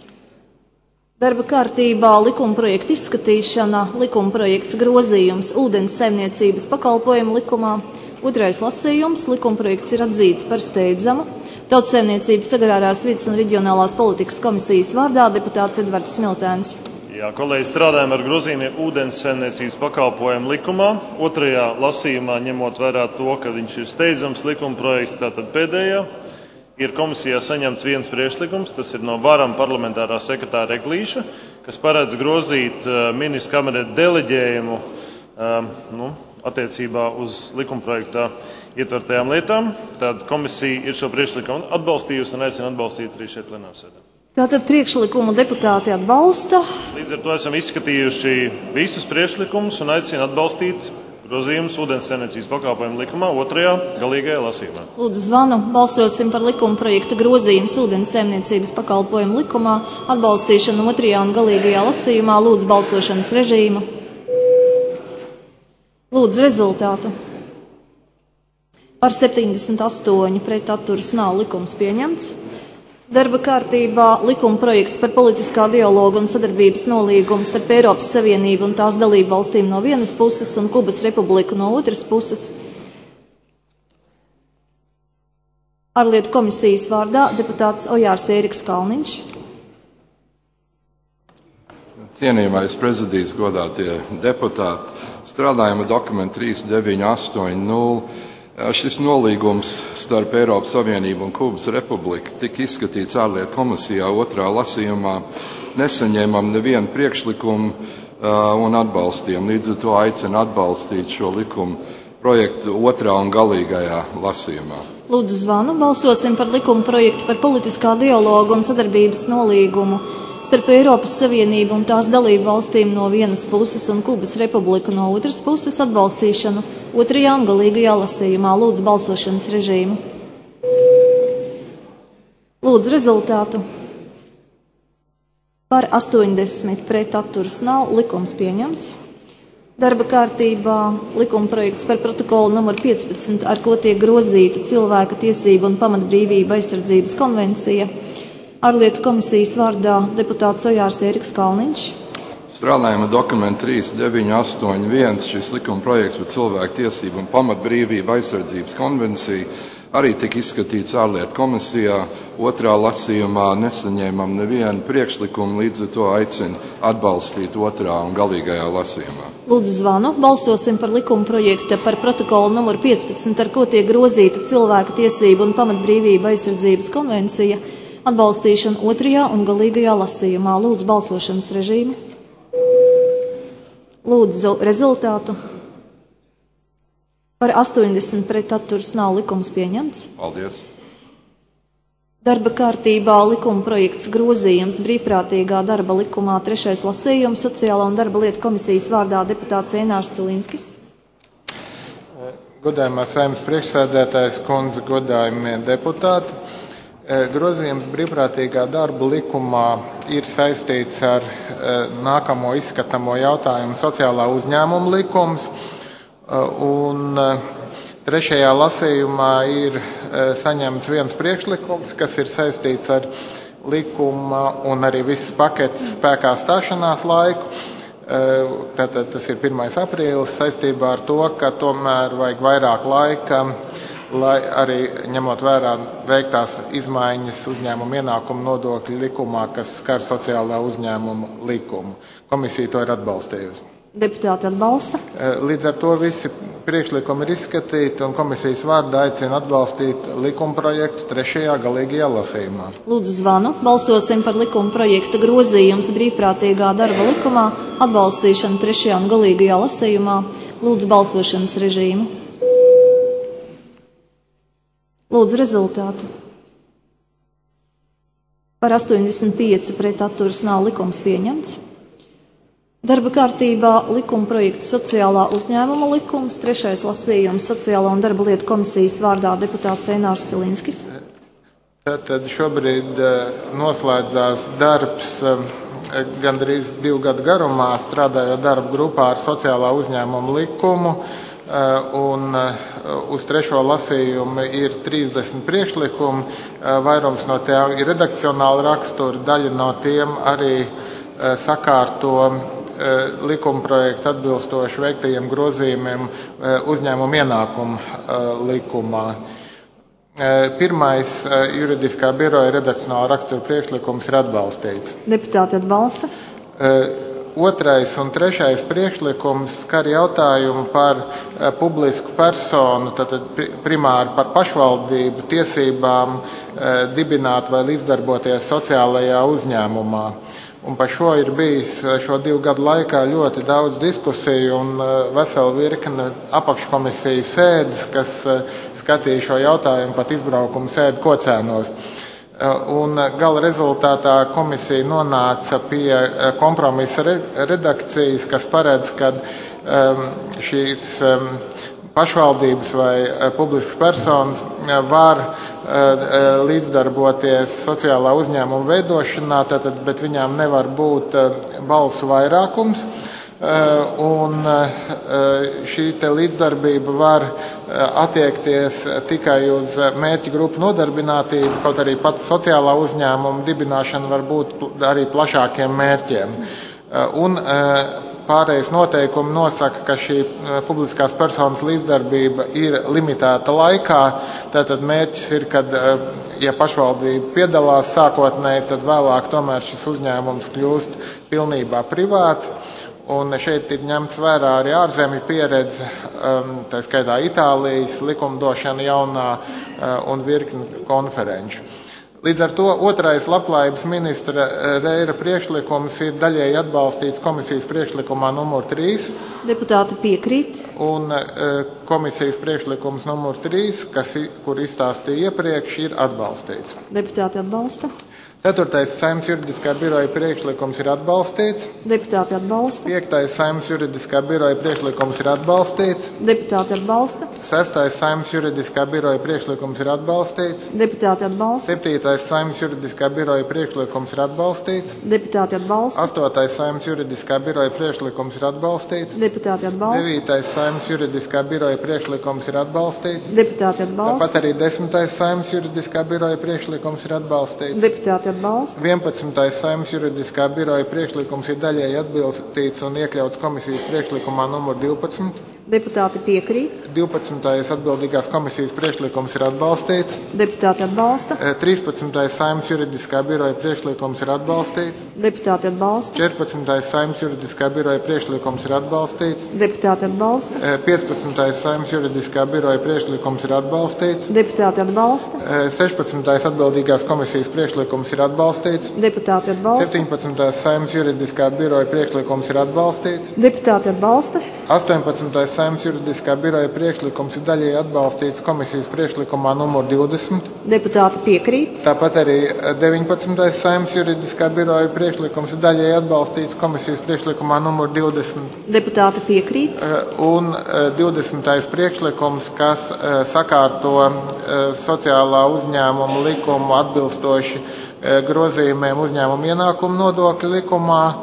Darba kārtībā likumprojekta izskatīšana, likumprojekts grozījums ūdens saimniecības pakalpojumu likumā. Otrais lasījums, likumprojekts ir atzīts par steidzamu. Tautsaimniecības agrārās vides un reģionālās politikas komisijas vārdā deputāts Edvards Smiltēns. Jā, kolēģi, strādājam ar grozījumiem ūdens saimniecības pakalpojumu likumā. Otrajā lasījumā, ņemot vērā to, ka viņš ir steidzams likuma projekts, tātad pēdējā, ir komisijā saņemts viens priekšlikums, tas ir no Varam parlamentārā sekretāra Eglīša, kas paredz grozīt ministra kabineta deleģējumu nu, attiecībā uz likuma projektā ietvertajām lietām. Tad komisija ir šo priekšlikumu atbalstījusi un aicina atbalstīt arī šeit plenārsēdē. Tātad priekšlikumu deputāti atbalsta. Līdz ar to esam izskatījuši visus priekšlikumus un aicina atbalstīt grozījumus ūdens saimniecības pakalpojumu likumā otrajā galīgajā lasījumā. Lūdzu zvanu, balsosim par likuma projekta grozījumus ūdens saimniecības pakalpojumu likumā, atbalstīšanu otrajā un galīgajā lasījumā. Lūdzu balsošanas režīmu. Lūdzu rezultātu. Par septiņdesmit astoņi pret atturas nav, likums pieņemts. Darba kārtībā likuma projekts par politiskā dialoga un sadarbības nolīgumu starp Eiropas Savienību un tās dalību valstīm no vienas puses un Kubas Republiku no otras puses. Ārlietu komisijas vārdā deputāts Ojārs Ēriks Kalniņš. Cienījamais prezidijs, godātie deputāti, strādājam ar dokumentu trīs deviņi astoņi nulle. Šis nolīgums starp Eiropas Savienību un Kubas Republiku tika izskatīts ārlietu komisijā otrā lasījumā. Nesaņēmām nevienu priekšlikumu un atbalstījām. Līdz ar to aicinu atbalstīt šo likumu projektu otrā un galīgajā lasījumā. Lūdzu zvanu, balsosim par likuma projektu par politiskā dialoga un sadarbības nolīgumu starp Eiropas Savienību un tās dalību valstīm no vienas puses un Kubas Republiku no otras puses atbalstīšanu otrajā un galīgajā lasījumā. Lūdzu balsošanas režīmu. Lūdzu rezultātu. Par astoņdesmit pret atturas nav, likums pieņemts. Darba kārtībā likuma projekts par protokolu numur piecpadsmit, ar ko tiek grozīta cilvēka tiesību un pamatbrīvība aizsardzības konvencija. Ārlietu komisijas vārdā deputāts Ojārs Ēriks Kalniņš. Strādājam ar dokumentu trīs deviņi astoņi viens. Šis likuma projekts par cilvēku tiesību un pamatbrīvību aizsardzības konvenciju arī tika izskatīts ārlietu komisijā. Otrā lasījumā nesaņēmām nevienu priekšlikumu, līdz ar to aicinu atbalstīt otrā un galīgajā lasījumā. Lūdzu zvanu, balsosim par likuma projekta par protokolu numur piecpadsmit, ar ko tiek grozīta cilvēka tiesību un pamatbrīvība aizsardzības konvencija. Atbalstīšana otrajā un galīgajā lasījumā. Lūdzu balsošanas režīmu. Lūdzu rezultātu. Par astoņdesmit pret atturas nav, likums pieņemts. Paldies. Darba kārtībā likuma projekts grozījums brīvprātīgā darba likumā trešais lasījums Sociālā un darba lietu komisijas vārdā deputāts Ēnārs Cilīnskis. Godājumā Saeimas priekšsēdētājs kundze, godājumie deputāti. Grozījums brīvprātīgā darba likumā ir saistīts ar nākamo izskatamo jautājumu sociālā uzņēmuma likums, un trešajā lasījumā ir saņemts viens priekšlikums, kas ir saistīts ar likuma un arī visas paketes spēkā stāšanās laiku. Tātad tas ir pirmais aprīlis saistībā ar to, ka tomēr vajag vairāk laika, lai arī ņemot vērā veiktās izmaiņas uzņēmuma ienākuma nodokļu likumā, kas skar sociālā uzņēmuma likumu. Komisija to ir atbalstījusi. Deputāti atbalsta. Līdz ar to visi priekšlikumi ir izskatīti un komisijas vārdā aicina atbalstīt likuma projektu trešajā galīgajā lasījumā. Lūdzu zvanu, balsosim par likuma projekta grozījums brīvprātīgā darba likumā, atbalstīšanu trešajā un galīgajā lasījumā. Lūdzu balsošanas režīmu. Lūdzu rezultātu. Par astoņdesmit pieci pret atturas nav, likums pieņemts. Darba kārtībā likuma projekts sociālā uzņēmuma likums, trešais lasījums Sociālā un darba lietu komisijas vārdā deputāts Ēnārs Cilīnskis. Tad šobrīd noslēdzās darbs gandrīz divu gadu garumā, strādājot darba grupā ar sociālā uzņēmuma likumu. Un uz trešo lasījumu ir trīsdesmit priekšlikumi, vairums no tiem ir redakcionāli raksturi, daļa no tiem arī sakārto likuma projektu atbilstoši veiktajiem grozījumiem uzņēmuma ienākuma likumā. Pirmais juridiskā biroja redakcionāla rakstura priekšlikums ir atbalstīts. Deputāti atbalsta. otrais un trešais priekšlikums skar jautājumu par publisku personu, tātad primāri par pašvaldību tiesībām dibināt vai līdzdarboties sociālajā uzņēmumā. Un par šo ir bijis šo divu gadu laikā ļoti daudz diskusiju un vesela virkne apakškomisiju sēdes, kas skatīja šo jautājumu, pat izbraukumu sēdi Kocēnos. Un gala rezultātā komisija nonāca pie kompromisa redakcijas, kas paredz, ka šīs pašvaldības vai publiskas personas var līdzdarboties sociālā uzņēmuma veidošanā, tātad, bet viņām nevar būt balsu vairākums. Un šī te līdzdarbība var attiekties tikai uz mērķu grupu nodarbinātību, kaut arī pats sociālā uzņēmuma dibināšana var būt arī plašākiem mērķiem. Un pārējais noteikumi nosaka, ka šī publiskās personas līdzdarbība ir limitēta laikā. Tātad mērķis ir, kad, ja pašvaldība piedalās sākotnēji, tad vēlāk tomēr šis uzņēmums kļūst pilnībā privāts. Un šeit ir ņemts vērā arī ārzemju pieredze, tā skaitā Itālijas likumdošana jaunā un virkni konferenču. Līdz ar to otrais labklājības ministra Reira priekšlikums ir daļēji atbalstīts komisijas priekšlikumā numur trīs. Deputāti piekrīt. Un komisijas priekšlikums numur trīs, kas, kur izstāstīja iepriekš, ir atbalstīts. Deputāti atbalsta. Ceturtais Saeimas juridiskā biroja priekšlikums ir atbalstīts. Deputāti atbalsta. Piektais Saeimas juridiskā biroja priekšlikums ir atbalstīts. Deputāti atbalsta. Sestais Saeimas juridiskā biroja priekšlikums ir atbalstīts. Deputāti atbalsta. Septītais Saeimas juridiskā biroja priekšlikums ir atbalstīts. Deputāti atbalsta. Astotais Saeimas juridiskā biroja priekšlikums ir atbalstīts. Deputāti atbalsta. Devītais Saeimas juridiskā biroja priekšlikums ir atbalstīts. Deputāti atbalsta. Tāpat arī desmitais Saeimas juridiskā biroja priekšlikums ir atbalstīts. Deputāti atbalsta. vienpadsmitais Saeimas juridiskā biroja priekšlikums ir daļēji atbalstīts un iekļauts komisijas priekšlikumā numur divpadsmit. Deputāti piekrīt. divpadsmitais atbildīgās komisijas priekšlikums ir atbalstīts. Deputāti atbalsta. trīspadsmitais Saeimas juridiskā biroja priekšlikums ir atbalstīts. Deputāti atbalsta. četrpadsmitais Saeimas juridiskā biroja priekšlikums ir atbalstīts. Deputāti atbalsta. piecpadsmitais Saeimas juridiskā biroja priekšlikums ir atbalstīts. Deputāti atbalsta. sešpadsmitais atbildīgās komisijas priekšlikums ir atbalstīts. Deputāti atbalsta. septiņpadsmitais Saeimas juridiskā biroja priekšlikums ir atbalstīts. Deputāti atbalsta. astoņpadsmitais Saeimas juridiskā biroja priekšlikums ir daļēji atbalstīts komisijas priekšlikumā numur divdesmit. Deputāti piekrīt. Tāpat arī deviņpadsmitais Saeimas juridiskā biroja priekšlikums ir daļēji atbalstīts komisijas priekšlikumā numur divdesmit. Deputāti piekrīt. Un divdesmitais priekšlikums, kas sakārto sociālā uzņēmuma likumu atbilstoši grozījumiem uzņēmuma ienākumu nodokļu likumā,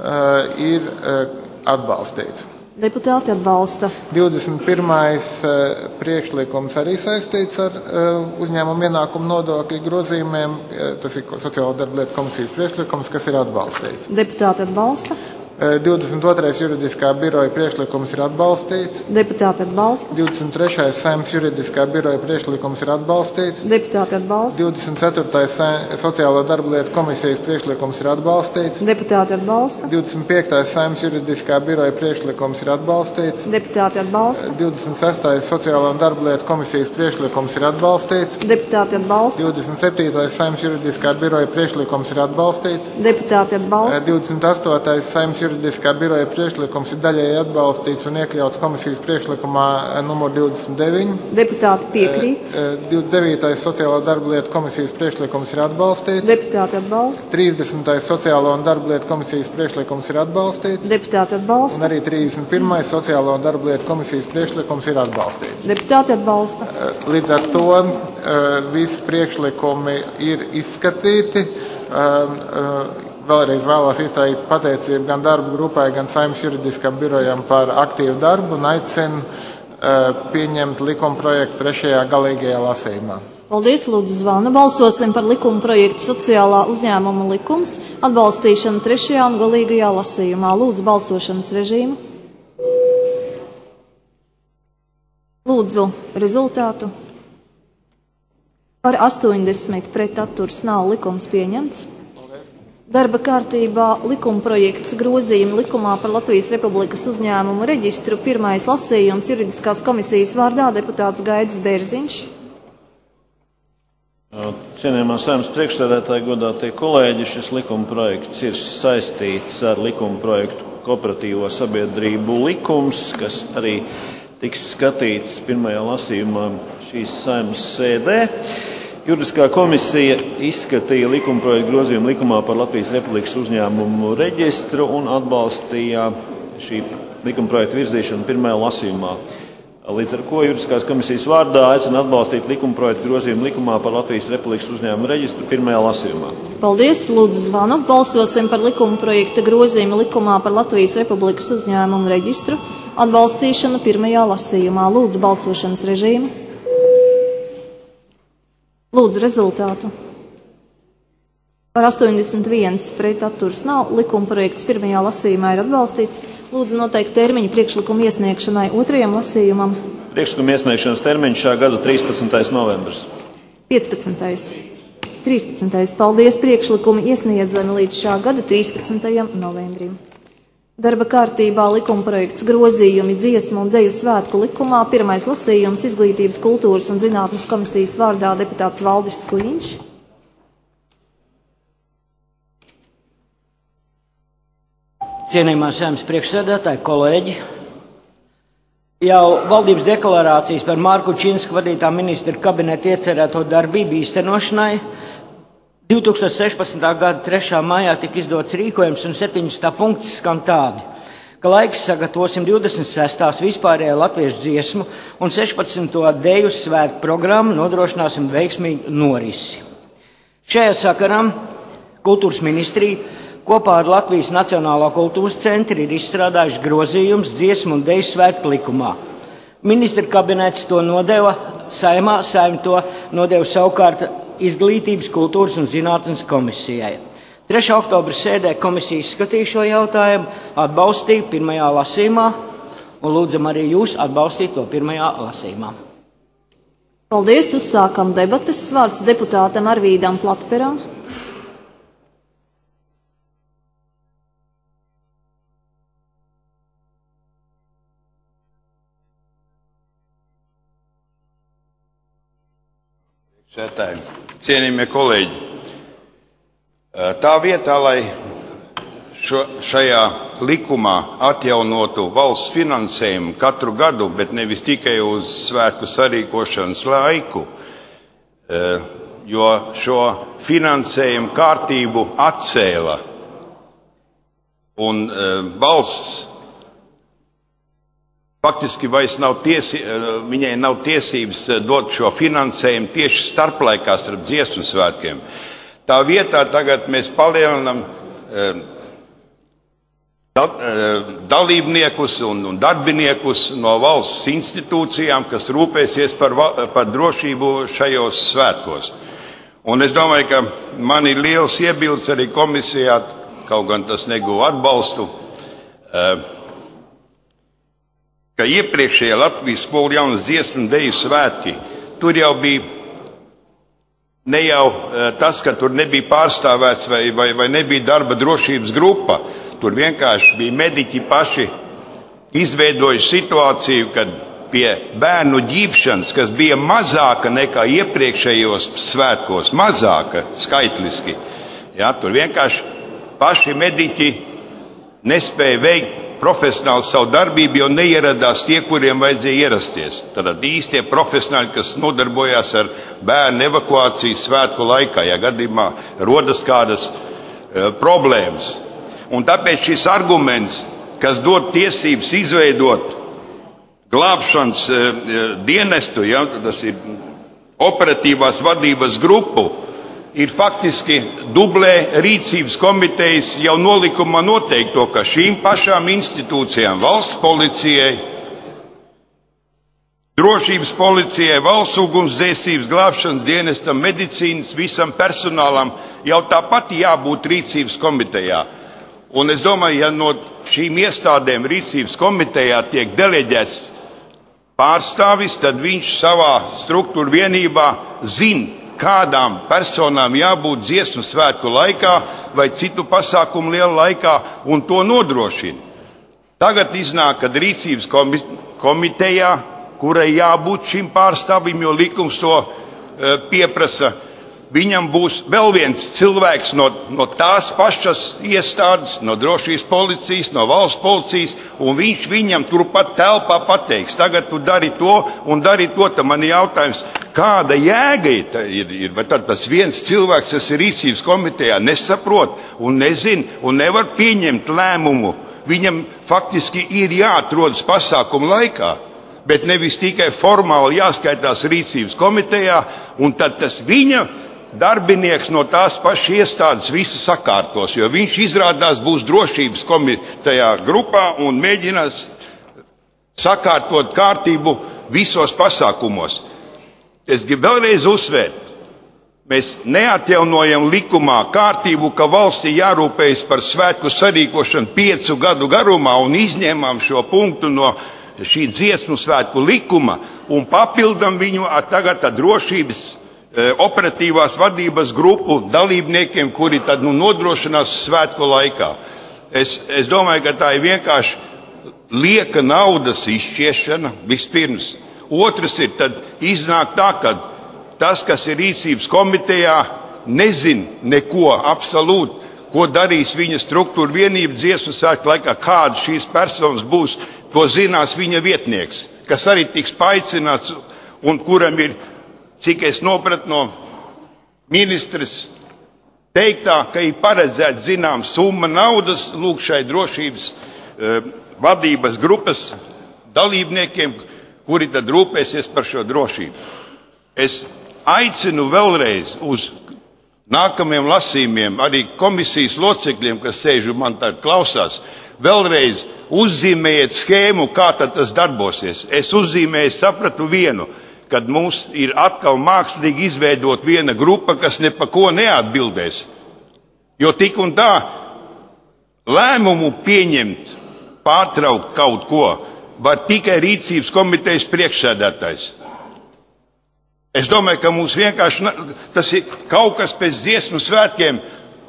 ir atbalstīts. Deputāti atbalsta. divdesmit pirmais priekšlikums arī saistīts ar uzņēmuma ienākumu nodokļu grozījumiem. Tas ir Sociālo darbu lietu komisijas priekšlikums, kas ir atbalstīts. Deputāti atbalsta. divdesmit otrais juridiskā biroja priekšlikums ir atbalstīts. Deputāti atbalsta. divdesmit trešais Saeimas juridiskā biroja priekšlikums ir atbalstīts. Deputāti atbalsta. divdesmit ceturtais Sociālo darbu lietu komisijas priekšlikums ir atbalstīts. Deputāti atbalsta. divdesmit piektais Saeimas juridiskā biroja priekšlikums ir atbalstīts. Deputāti atbalsta. divdesmit sestais Sociālo darbu lietu komisijas priekšlikums ir atbalstīts. Deputāti atbalsta. divdesmit septītais Saeimas juridiskā biroja priekšlikums ir atbalstīts. Deputāti atbalsta. divdesmit astotais Saeimas juridiskā biroja priekšlikums ir daļēji atbalstīts un iekļauts komisijas priekšlikumā numur divdesmit deviņi. Deputāti piekrīt. divdesmit devītais Sociālo darbu lietu komisijas priekšlikums ir atbalstīts. Deputāti atbalsta. trīsdesmitais Sociālo un darbu lietu komisijas priekšlikums ir atbalstīts. Deputāti atbalsta. Un arī trīsdesmit pirmais Sociālo un darbu lietu komisijas priekšlikums ir atbalstīts. Deputāti atbalsta. Līdz ar to visi priekšlikumi ir izskatīti. Vēlreiz vēlos izteikt pateicību gan darba grupai, gan Saeimas juridiskam birojam par aktīvu darbu un aicinu pieņemt likumprojektu trešajā galīgajā lasījumā. Paldies, lūdzu, zvanu. Balsosim par likuma projektu Sociālā uzņēmuma likums atbalstīšanu trešajā un galīgajā lasījumā. Lūdzu, balsošanas režīmu. Lūdzu, rezultātu. Par astoņdesmit pret atturs nav likums pieņemts. Darba kārtībā likumprojekts grozījumi likumā par Latvijas Republikas uzņēmumu reģistru. Pirmais lasījums juridiskās komisijas vārdā deputāts Gaidis Bērziņš. Cienījamā Saeimas priekšsēdētāja, godātie kolēģi, šis likumprojekts ir saistīts ar likumprojektu Kooperatīvo sabiedrību likums, kas arī tiks skatīts pirmajā lasījumā šīs Saeimas sēdē. Juridiskā komisija izskatīja likumprojektu grozījumu likumā par Latvijas Republikas uzņēmumu reģistru un atbalstīja šī likumprojekta virzīšanu pirmajā lasījumā. Līdz ar ko Juridiskās komisijas vārdā aicina atbalstīt likumprojektu grozījumu likumā par Latvijas Republikas uzņēmumu reģistru pirmajā lasījumā. Paldies, lūdzu zvanu. Balsosim par likumprojekta grozījumu likumā par Latvijas Republikas uzņēmumu reģistru atbalstīšanu pirmajā lasījumā. Lūdzu balsošanas režīmu. Lūdzu rezultātu. Par astoņdesmit viens pret atturas nav. Likumprojekts pirmajā lasījumā ir atbalstīts. Lūdzu noteikt termiņu priekšlikumu iesniegšanai otrajam lasījumam. Priekšlikuma iesniegšanas termiņš šā gada trīspadsmitais novembris. piecpadsmitais. trīspadsmitais. Paldies, priekšlikumi iesniedzami līdz šā gada trīspadsmitajam novembrim. Darba kārtībā likumprojekts grozījumi dziesmu un deju svētku likumā. Pirmais lasījums Izglītības, kultūras un zinātnes komisijas vārdā deputāts Valdis Skujiņš. Cienījamā Saeimas priekšsēdētāji, kolēģi, jau valdības deklarācijas par Marku Činsku vadītā ministra kabineta iecerēto darbību īstenošanai divi tūkstoši sešpadsmitā gada trešā maijā tika izdots rīkojums un septiņdesmitā punkts skan tādi, ka laiks sagatavosim divdesmit sestās vispārējā latviešu dziesmu un sešpadsmito deju svētku programmu nodrošināsim veiksmīgu norisi. Šajā sakarā kultūras ministrija kopā ar Latvijas Nacionālā kultūras centru ir izstrādājuši grozījums dziesmu un deju svētku likumā. Ministra kabinets to nodeva Saeimā, Saeima to nodeva savukārt Izglītības, kultūras un zinātnes komisijai. trešā oktobra sēdē komisija izskatīja šo jautājumu, atbalstīja pirmajā lasījumā un lūdzam arī jūs atbalstīt to pirmajā lasījumā. Paldies, uzsākam debates. Vārds deputātam Arvīdam Platperam. Cienījamie kolēģi, tā vietā, lai šo, šajā likumā atjaunotu valsts finansējumu katru gadu, bet nevis tikai uz svētku sarīkošanas laiku, jo šo finansējumu kārtību atcēla un valsts faktiski vairs nav tiesi, viņai nav tiesības dot šo finansējumu tieši starplaikā starp dziesmu svētkiem. Tā vietā tagad mēs palielinam dalībniekus un, un darbiniekus no valsts institūcijām, kas rūpēsies par, par drošību šajos svētkos. Un es domāju, ka man ir liels iebildes arī komisijā, kaut gan tas neguva atbalstu, ka iepriekšējā Latvijas skolu jaunas dziesmu un deju svētki, tur jau bija ne jau tas, ka tur nebija pārstāvēts vai, vai, vai nebija darba drošības grupa. Tur vienkārši bija mediķi paši izveidojuši situāciju, kad pie bērnu ģībšanas, kas bija mazāka nekā iepriekšējos svētkos, mazāka skaitliski, ja, tur vienkārši paši mediķi nespēja veikt profesionāli savu darbību, jo neieradās tie, kuriem vajadzēja ierasties. Tad īstie profesionāļi, kas nodarbojās ar bērnu evakuācijas svētku laikā, ja gadījumā rodas kādas uh, problēmas. Un tāpēc šis arguments, kas dod tiesības izveidot glābšanas uh, dienestu, ja, tas ir operatīvās vadības grupu, ir faktiski dublē rīcības komitejas jau nolikumā noteikto, ka šīm pašām institūcijām, valsts policijai, drošības policijai, valsts ugunsdzēsības glābšanas dienestam, medicīnas, visam personālam jau tāpat jābūt rīcības komitejā. Un es domāju, ja no šīm iestādēm rīcības komitejā tiek deleģēts pārstāvis, tad viņš savā struktūra vienībā zina, kādām personām jābūt dziesmu svētku laikā vai citu pasākumu lielu laikā, un to nodrošina. Tagad iznāk, kad rīcības komitejā, kurai jābūt šim pārstāvim, jo likums to e, pieprasa, viņam būs vēl viens cilvēks no, no tās pašas iestādes, no drošības policijas, no valsts policijas, un viņš viņam turpat telpā pateiks, tagad tu dari to un dari to. Tad man ir jautājums, kāda jēga ir, ir, vai tad tas viens cilvēks, kas ir rīcības komitejā, nesaprot un nezin un nevar pieņemt lēmumu. Viņam faktiski ir jāatrodas pasākumu laikā, bet nevis tikai formāli jāskaitās rīcības komitejā, un tad tas viņa darbinieks no tās pašas iestādes visu sakārtos, jo viņš izrādās būs drošības komitejā grupā un mēģinās sakārtot kārtību visos pasākumos. Es gribu vēlreiz uzsvērt, mēs neatjaunojam likumā kārtību, ka valstī jārūpējas par svētku sarīkošanu piecu gadu garumā un izņēmām šo punktu no šī dziesmu svētku likuma un papildam viņu ar tagad ar drošības operatīvās vadības grupu dalībniekiem, kuri tad nu nodrošinās svētku laikā. Es, es domāju, ka tā ir vienkārši lieka naudas izšķiešana vispirms. Otrs ir, tad iznāk tā, ka tas, kas ir rīcības komitejā, nezin neko absolūti, ko darīs viņa struktūra vienība dziesmu svētku laikā, kāda šīs personas būs, to zinās viņa vietnieks, kas arī tiks paaicināts un kuram ir, cik es nopratu no ministres teiktā, ka ir paredzēta zinām summa naudas lūk šai drošības e, vadības grupas dalībniekiem, kuri tad rūpēsies par šo drošību. Es aicinu vēlreiz uz nākamajiem lasījumiem arī komisijas locekļiem, kas sēž un man tad klausās, vēlreiz uzzīmējiet schēmu, kā tad tas darbosies. Es uzzīmēju, sapratu vienu, kad mums ir atkal mākslīgi izveidot viena grupa, kas ne pa ko neatbildēs. Jo tik un tā lēmumu pieņemt, pārtraukt kaut ko, var tikai rīcības komitejas priekšsēdētājs. Es domāju, ka mums vienkārši tas ir kaut kas pēc dziesmu svētkiem,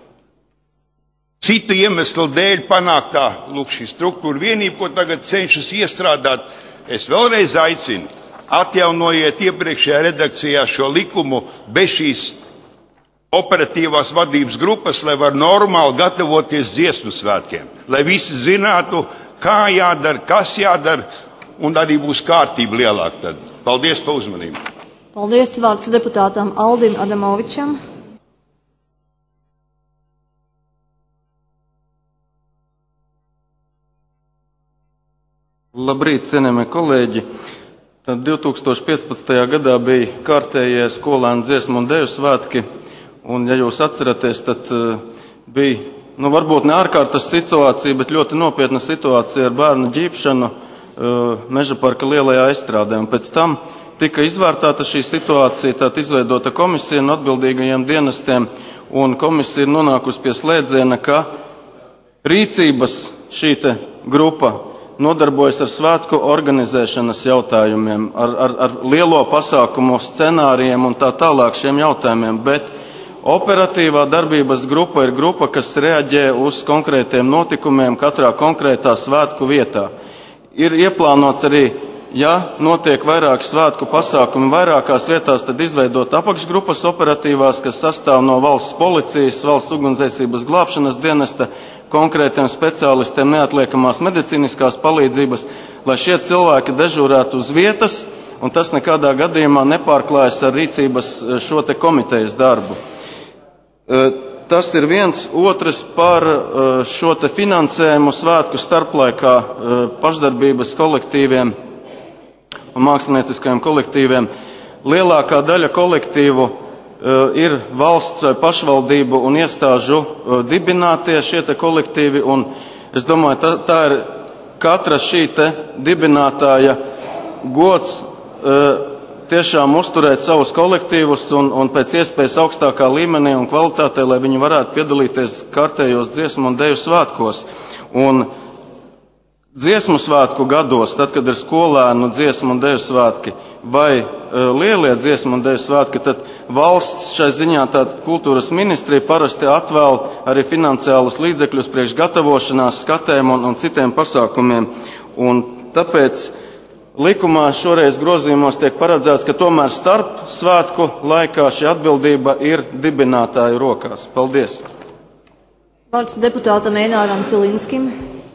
citu iemeslu dēļ panāktā, lūk, šī struktūra vienība, ko tagad cenšas iestrādāt. Es vēlreiz aicinu, atjaunojiet iepriekšējā redakcijā šo likumu bez šīs operatīvās vadības grupas, lai var normāli gatavoties dziesmu svētkiem, lai visi zinātu, kā jādara, kas jādara, un arī būs kārtība lielāka tad. Paldies par uzmanību. Paldies, vārds deputātam Aldim Adamovičam. Labrīt, cienījamie kolēģi. Tad divi tūkstoši piecpadsmitajā gadā bija kārtējie skolēnu dziesmu un deju svētki, un, ja jūs atceraties, tad uh, bija, nu, varbūt ne ārkārtas situācija, bet ļoti nopietna situācija ar bērnu ģībšanu uh, Meža parka lielajā aizstrādē. Un pēc tam tika izvērtāta šī situācija, tad izveidota komisija no atbildīgajiem dienestiem, un komisija ir nonākusi pie slēdziena, ka rīcības šī te grupa nodarbojas ar svētku organizēšanas jautājumiem, ar, ar, ar lielo pasākumu scenārijiem un tā tālāk šiem jautājumiem, bet operatīvā darbības grupa ir grupa, kas reaģē uz konkrētiem notikumiem katrā konkrētā svētku vietā. Ir ieplānots arī, ja notiek vairāk svētku pasākumi vairākās vietās, tad izveidot apakšgrupas operatīvās, kas sastāv no valsts policijas, valsts ugunsdzēsības glābšanas dienesta, konkrētiem speciālistiem neatliekamās medicīniskās palīdzības, lai šie cilvēki dežūrētu uz vietas, un tas nekādā gadījumā nepārklājas ar rīcības šo te komitejas darbu. Tas ir viens. Otrs par šo te finansējumu svētku starplaikā pašdarbības kolektīviem un mākslinieciskajiem kolektīviem. Lielākā daļa kolektīvu ir valsts vai pašvaldību un iestāžu dibinātie šie te kolektīvi, un es domāju, tā, tā ir katra šī te dibinātāja gods tiešām uzturēt savus kolektīvus un, un pēc iespējas augstākā līmenī un kvalitātē, lai viņi varētu piedalīties kārtējos dziesmu un deju svētkos. Un dziesmu svētku gados, tad, kad ir skolēnu dziesmu un deju svētki vai uh, lielie dziesmu un deju svētki, tad valsts šai ziņā tāda kultūras ministrija parasti atvēl arī finansiālus līdzekļus priekš gatavošanās, skatēm un, un citiem pasākumiem. Un tāpēc likumā šoreiz grozījumos tiek paredzēts, ka tomēr starp svētku laikā šī atbildība ir dibinātāju rokās. Paldies! Vārds deputātam Ēnāram Cilinskim.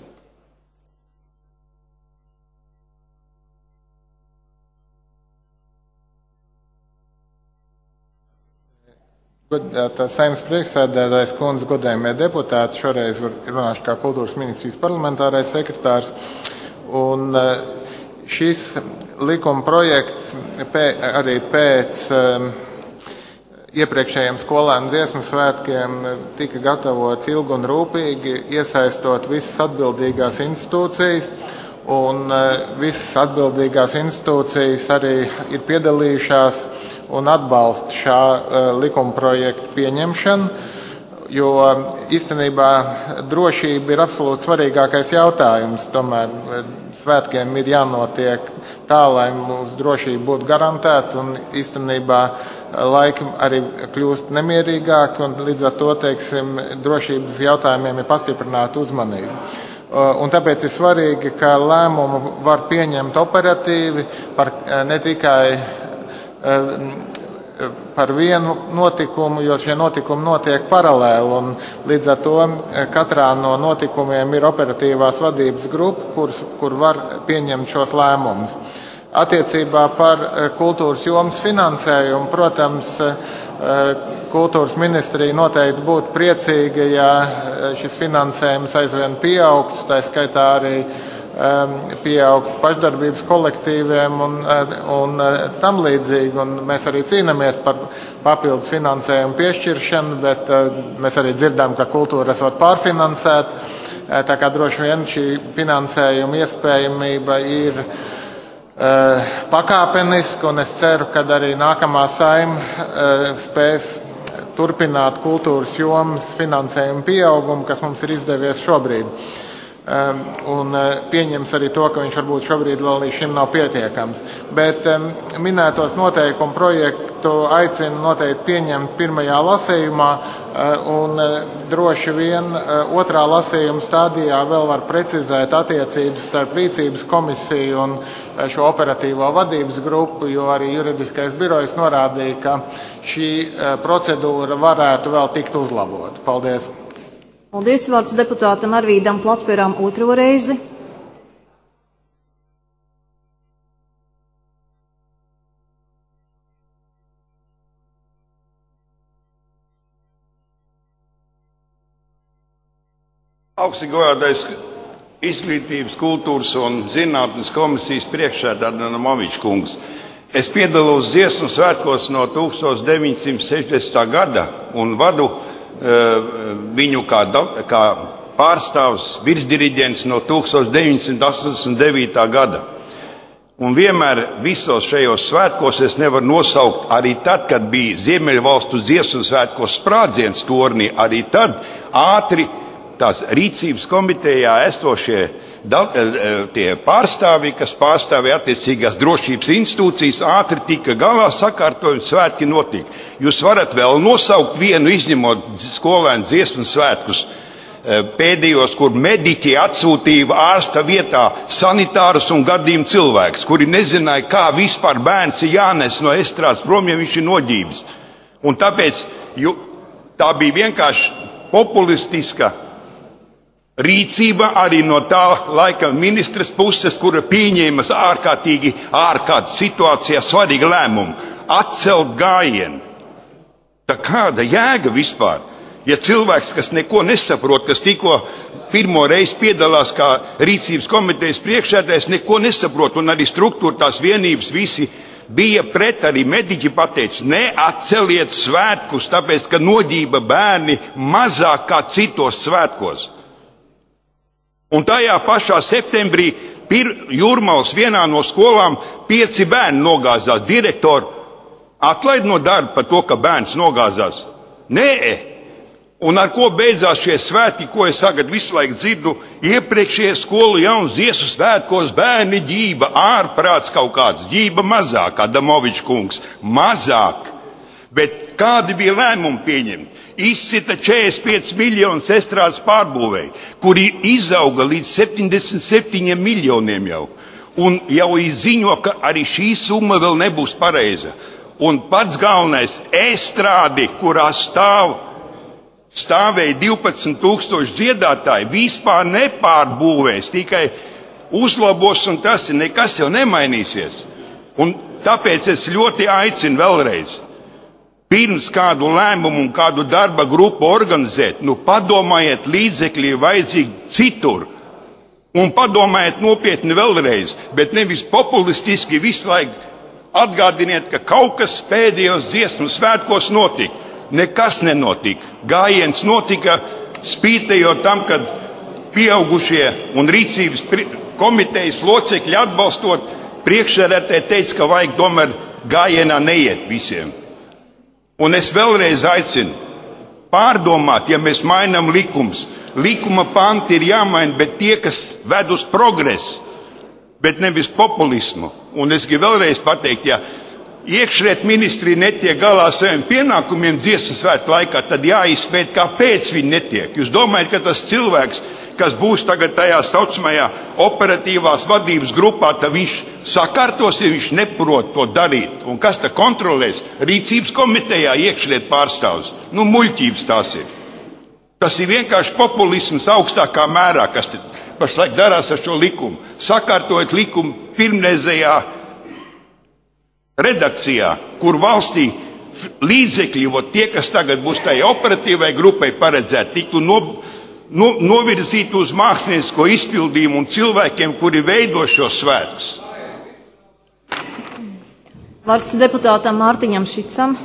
Saeimas priekšsēdētājs kundze, godējumie deputāti, šoreiz runāšu kā kultūras ministrijas parlamentārais sekretārs. Un šis likuma projekts arī pēc iepriekšējiem skolēnu dziesmu svētkiem tika gatavots ilgi un rūpīgi, iesaistot visas atbildīgās institūcijas. Un visas atbildīgās institūcijas arī ir piedalījušās un atbalsta šā uh, likuma projekta pieņemšanu, jo īstenībā drošība ir absolūti svarīgākais jautājums. Tomēr svētkiem ir jānotiek tā, lai mūsu drošība būtu garantēta, un īstenībā laiki arī kļūst nemierīgāki, un līdz ar to, teiksim, drošības jautājumiem ir pastiprināta uzmanība. Un tāpēc ir svarīgi, ka lēmumu var pieņemt operatīvi par ne tikai par vienu notikumu, jo šie notikumi notiek paralēli, un līdz ar to katrā no notikumiem ir operatīvās vadības grupa, kur, kur var pieņemt šos lēmumus. Attiecībā par kultūras jomas finansējumu, protams, kultūras ministrija noteikti būtu priecīga, ja šis finansējums aizvien pieaugtu, tā skaitā arī pieaug pašdarbības kolektīviem un, un tam līdzīgi. Un mēs arī cīnāmies par papildus finansējumu piešķiršanu, bet mēs arī dzirdām, ka kultūra esot pārfinansēta. Tā kā droši vien šī finansējuma iespējamība ir pakāpeniska, un es ceru, ka arī nākamā saima spēs turpināt kultūras jomas finansējumu pieaugumu, kas mums ir izdevies šobrīd. Un pieņems arī to, ka viņš varbūt šobrīd vēl līdz šim nav pietiekams. Bet minētos noteikumu projektu aicinu noteikti pieņemt pirmajā lasījumā, un droši vien otrā lasījuma stadijā vēl var precizēt attiecības starp rīcības komisiju un šo operatīvo vadības grupu, jo arī juridiskais birojs norādīja, ka šī procedūra varētu vēl tikt uzlabota. Paldies! Paldies, vārds deputātam Arvīdam Platperam otro reizi. Augsti godātais Izglītības, kultūras un zinātnes komisijas priekšsēdētājs Movičs kungs. Es piedalos dziesmu svētkos no tūkstoš deviņsimt sešdesmitā gada un vadu viņu kā, kā pārstāvs virsdiriģents no tūkstoš deviņsimt astoņdesmit devītā gada. Un vienmēr visos šajos svētkos es nevaru nosaukt, arī tad, kad bija Ziemeļvalstu dziesmu svētkos sprādziens tornī, arī tad ātri tās rīcības komitejā esošie tie pārstāvji, kas pārstāvēja attiecīgās drošības institūcijas, ātri tika galā, sakārtojumi, svētki notika. Jūs varat vēl nosaukt vienu, izņemot skolēnu dziesmu svētkus pēdējos, kur mediķi atsūtīja ārsta vietā sanitārus un gadījumu cilvēkus, kuri nezināja, kā vispār bērns ir jānes no estrādes prom, ja viņš ir noģības. Un tāpēc ju, tā bija vienkārši populistiska rīcība arī no tā laika ministres puses, kura pieņēmas ārkārtīgi ārkārtas situācijā svarīgu lēmumu – atcelt gājienu. Tā kāda jēga vispār? Ja cilvēks, kas neko nesaprot, kas tikko pirmo reizi piedalās kā rīcības komitejas priekšsēdētājs, neko nesaprot, un arī struktūra tās vienības visi bija pret, arī mediķi pateica, neatceliet svētkus, tāpēc, ka noģība bērni mazāk kā citos svētkos. Un tajā pašā septembrī pir, Jūrmalas vienā no skolām pieci bērni nogāzās. Direktori atlaid no darba par to, ka bērns nogāzās. Nē, Un ar ko beidzās šie svētki, ko es tagad visu laiku dzirdu? Iepriekšējie skolu jaunu dziesmu svētkos bērni ģība, ārprāts kaut kāds, ģība mazāk, Adamovičs kungs, mazāk. Bet kādi bija lēmumi pieņemti? Izsita četrdesmit pieci miljonus estrādes pārbūvēji, kuri izauga līdz septiņdesmit septiņiem miljoniem jau. Un jau izziņo, ka arī šī summa vēl nebūs pareiza. Un pats galvenais - estrādi, kurā stāv stāvēja divpadsmit tūkstoši dziedātāji, vispār nepārbūvēs, tikai uzlabos, un tas ir nekas jau nemainīsies. Un tāpēc es ļoti aicinu vēlreiz, pirms kādu lēmumu un kādu darba grupu organizēt, nu padomājiet, līdzekļi vajadzīgi citur. Un padomājiet nopietni vēlreiz, bet nevis populistiski visu laiku atgādiniet, ka kaut kas pēdējos dziesmu svētkos notika. Nekas nenotika. Gājiens notika spītējot tam, kad pieaugušie un rīcības komitejas locekļi atbalstot priekšsēdētāji teica, ka vajag tomēr gājienā neiet visiem. Un es vēlreiz aicinu pārdomāt, ja mēs mainām likums. Likuma panti ir jāmaina, bet tie, kas ved uz progresu, bet nevis populismu. Un es gribu vēlreiz pateikt, ja iekšliet ministrija netiek galā saviem pienākumiem dziesmu svētku laikā, tad jāizpēt, kāpēc viņi netiek. Jūs domājat, ka tas cilvēks, kas būs tagad tajā saucamajā operatīvās vadības grupā, tad viņš sakārtos, ja viņš neprot to darīt. Un kas tad kontrolēs? Rīcības komitejā iekšliet pārstāvs. Nu, muļķības tās ir. Tas ir vienkārši populisms augstākā mērā, kas pašlaik darās ar šo likumu. Sakārtojot likumu pirmreizējā redakcijā, kur valstī līdzekļi, ot tie, kas tagad būs tajā operatīvai grupai paredzēti, tiktu no, no, novirzīti uz māksliniecisko izpildījumu un cilvēkiem, kuri veido šos svētkus. Vārds deputātam Mārtiņam Šicam.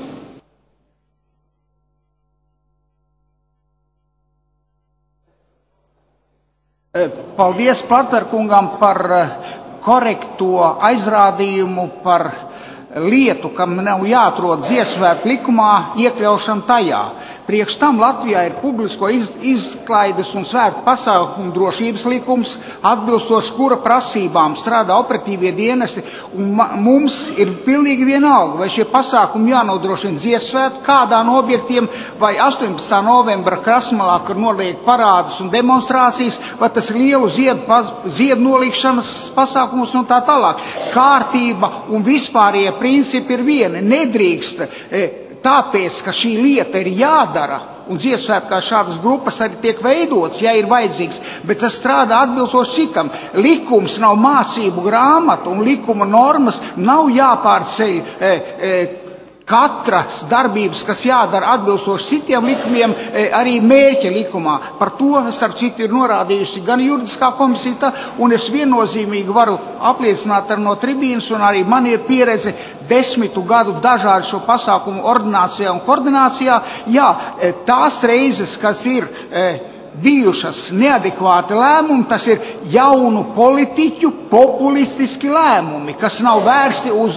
Paldies Platerkungam par korekto aizrādījumu par lietu, kam nav jāatrod dziesmu svētku likumā, iekļaušanu tajā. Priekš tam Latvijā ir publisko iz, izklaides un svētku pasākumu drošības likums, atbilstoši kura prasībām strādā operatīvie dienesti, un ma, mums ir pilnīgi vienalga, vai šie pasākumi jānodrošina dziesmu svētku kādā no objektiem, vai astoņpadsmitā novembra Krasmalā, kur noliek parādus un demonstrācijas, vai tas ir lielu ziedu, ziedu nolīkšanas pasākumus un tā tālāk. Kārtība un vispārējie principi ir vieni. Nedrīkst e, tāpēc, ka šī lieta ir jādara, un dziesmu svētkā šādas grupas arī tiek veidotas, ja ir vajadzīgs, bet tas strādā atbilstoši citam. Likums nav mācību grāmata, un likuma normas nav jāpārceļ e, e, katras darbības, kas jādara atbilstoši citiem likumiem, arī mērķa likumā. Par to, starp citu, ir norādījusi gan juridiskā komisija, un es viennozīmīgi varu apliecināt ar no tribīnas, un arī man ir pieredze desmitu gadu dažādu šo pasākumu ordinācijā un koordinācijā. Jā, tās reizes, kas ir bijušas neadekvāti lēmumi, tas ir jaunu politiķu populistiski lēmumi, kas nav vērsti uz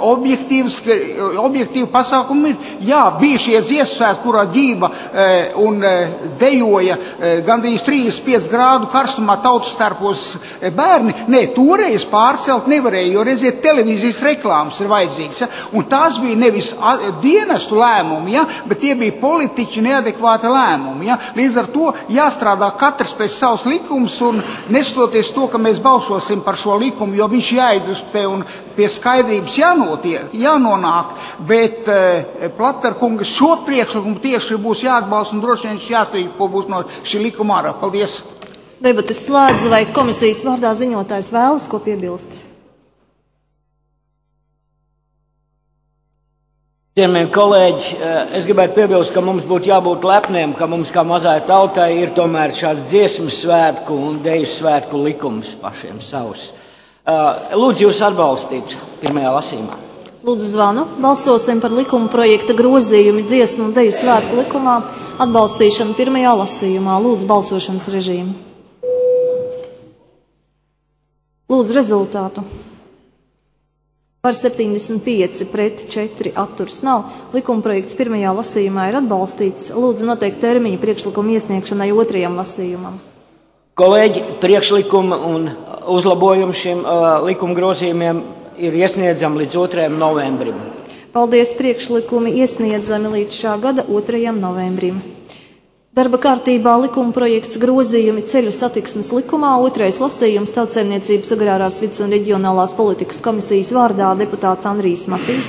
objektīvu pasākumu. Jā, bija šie dziesmu svētki, kurā ģība e, un e, dejoja e, gandrīz trīsdesmit pieci grādu karstumā tautas starpos e, bērni. Nē, toreiz pārcelt nevarēja, jo redziet, televīzijas reklāmas ir vajadzīgas. Ja? Un tās bija nevis a, dienestu lēmumi, ja? Bet tie bija politiķu neadekvāti lēmumi. Ja? Līdz ar to jāstrādā katrs pēc savas likums, un neskatoties to, ka mēs balsosim par šo likumu, jo viņš jāiediskutē un pie skaidrības jānotiek, jānonāk, bet e, Platerkunga šo priekšlikumu tieši būs jāatbalsta un droši vien jāstrīd, ko būs no šī likuma ārā. Paldies! Debates slēdzu, vai komisijas vārdā ziņotājs vēlas ko piebilst? Cienījamie kolēģi, es gribētu piebilst, ka mums būtu jābūt lepniem, ka mums kā mazai tautai ir tomēr šāds dziesmu svētku un deju svētku likums pašiem savs. Lūdzu jūs atbalstīt pirmajā lasījumā. Lūdzu zvanu. Balsosim par likuma projekta grozījumi dziesmu un deju svētku likumā. Atbalstīšanu pirmajā lasījumā. Lūdzu balsošanas režīmu. Lūdzu rezultātu. Par septiņdesmit pieci pret četri atturs nav. Likumprojekts pirmajā lasījumā ir atbalstīts. Lūdzu noteikt termiņu priekšlikumu iesniegšanai otrajam lasījumam. Kolēģi, priekšlikumi un uzlabojumi šiem uh, likuma grozījumiem ir iesniedzami līdz otrajam novembrim. Paldies, priekšlikumi iesniedzami līdz šā gada otrajam novembrim. Darba kārtībā likuma projekts grozījumi ceļu satiksmes likumā, otrais lasījums Tautsaimniecības agrārās vides un reģionālās politikas komisijas vārdā deputāts Andrijs Matīs.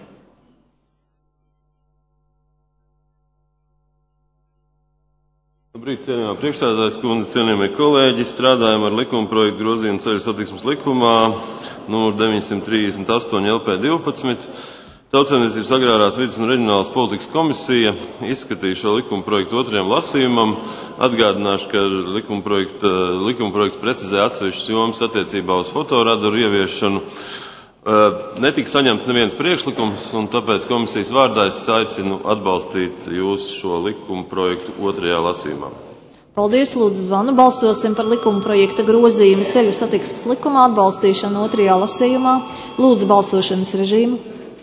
Labrīt, cienījamā priekšsēdētājas kundze, cienījamie kolēģi. Strādājam ar likuma projektu grozījumu ceļu satiksmes likumā, numur deviņsimt trīsdesmit astoņi L P divpadsmit. Tautsaimniecības agrārās vides un reģionālās politikas komisija izskatīja šo likuma projektu otrajam lasījumam. Atgādināšu, ka likuma, projekta, likuma projekts precizē atsevišķas jomas attiecībā uz fotoradaru ieviešanu. Netika saņemts neviens priekšlikums, un tāpēc komisijas vārdā es aicinu atbalstīt jūs šo likuma projektu otrajā lasījumā. Paldies, lūdzu zvanu. Balsosim par likuma projekta grozījumu ceļu satiksmes likumā atbalstīšanu otrajā lasījumā. Lūdzu balsošanas režīmu.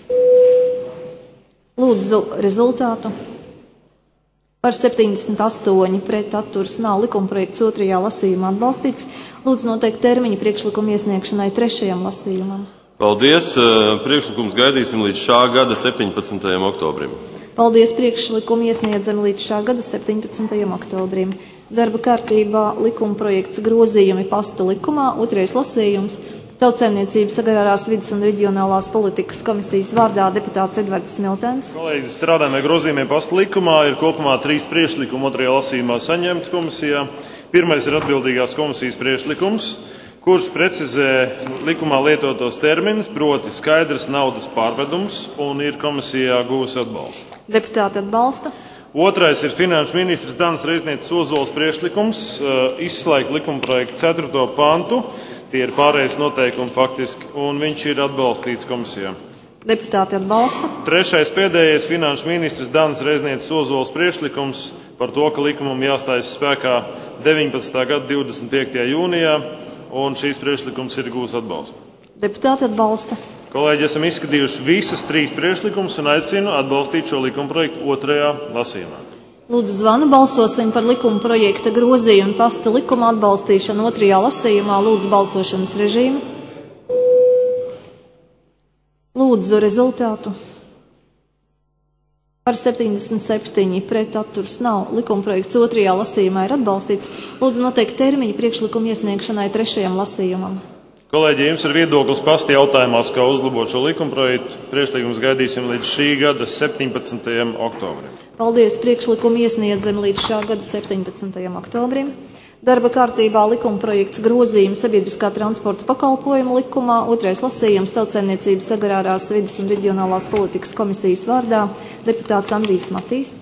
Lūdzu rezultātu. Par septiņdesmit astoņi pret atturs nav. Likumprojekts otrajā lasījumā atbalstīts. Lūdzu noteikt termiņu priekšlikumu iesniegšanai trešajam lasījumam. Paldies. Priekšlikums gaidīsim līdz šā gada septiņpadsmitajam oktobrim. Paldies, priekšlikumu iesniedzam līdz šā gada septiņpadsmitajam oktobrim. Darba kārtībā likumprojekts grozījumi pasta likumā, otrais lasījums. Tautsaimniecības agrārās vides un reģionālās politikas komisijas vārdā deputāts Edvards Smiltens. Kolēģis, strādājam ar grozījumiem pasta likumā. Ir kopumā trīs priekšlikumi otrajā lasījumā saņemti komisijā. Pirmais ir atbildīgās komisijas priekšlikums, kurš precizē likumā lietotos terminus, proti skaidrs naudas pārvedums, un ir komisijā guvusi atbalstu. Deputāti atbalsta. Otrais ir finanšu ministrs Danas Reiznieces Ozols priekšlikums izslēgt likumprojektu ceturto pantu. Tie ir pārējais noteikumi faktiski, un viņš ir atbalstīts komisijā. Deputāti atbalsta. Trešais pēdējais finanšu ministrs Danas Reiznieces Ozols priekšlikums par to, ka likumam jāstājas spēkā deviņpadsmitā gada divdesmit piektajā jūnijā, un šīs priekšlikums ir gūs atbalstu. Deputāti atbalsta. Kolēģi, esam izskatījuši visus trīs priekšlikumus un aicinu atbalstīt šo likumprojektu otrajā lasījumā. Lūdzu zvanu. Balsosim par likuma projekta grozījumu pasta likuma atbalstīšanu otrajā lasījumā. Lūdzu balsošanas režīmu. Lūdzu rezultātu. Par septiņdesmit septiņi pret atturs nav. Likumprojekts otrajā lasījumā ir atbalstīts. Lūdzu noteikt termiņu priekšlikumu iesniegšanai trešajam lasījumam. Kolēģi, jums ir viedoklis pasta jautājumās, kā uzlabot šo likumprojektu. Priekšlikumus gaidīsim līdz šī gada septiņpadsmitajam oktobrim. Paldies, priekšlikumu iesniedzam līdz šā gada septiņpadsmitajam oktobrim. Darba kārtībā likumprojekts grozījumi sabiedriskā transporta pakalpojumu likumā, otrais lasījums Tautsaimniecības agrārās vides un reģionālās politikas komisijas vārdā deputāts Andrijs Matīs.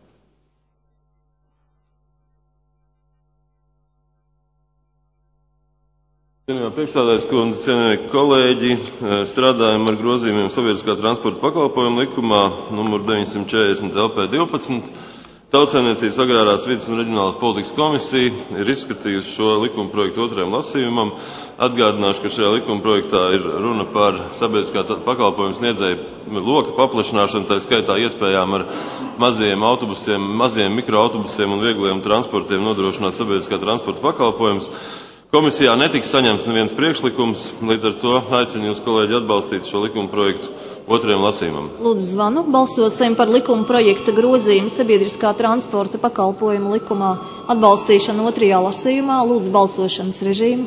Cienījamā priekšsēdētājas kundze, cienījamie kolēģi, strādājam ar grozījumiem sabiedriskā transporta pakalpojumu likumā, numur deviņsimt četrdesmit L P divpadsmit. Tautsaimniecības agrārās vides un reģionālās politikas komisija ir izskatījusi šo likuma projektu otrajam lasījumam. Atgādināšu, ka šajā likuma projektā ir runa par sabiedriskā pakalpojumu sniedzēju loka paplašināšanu, tā skaitā iespējām ar mazajiem autobusiem, mazajiem mikroautobusiem un viegliem transportiem nodrošināt sabiedriskā transporta pakalpojumus. Komisijā netiks saņemts neviens priekšlikums, līdz ar to aicinu jūs, kolēģi, atbalstīt šo likuma projektu otrajam lasījumam. Lūdzu zvanu. Balsosim par likuma projekta grozījumu sabiedriskā transporta pakalpojumu likumā atbalstīšanu otrajā lasījumā. Lūdzu balsošanas režīmu.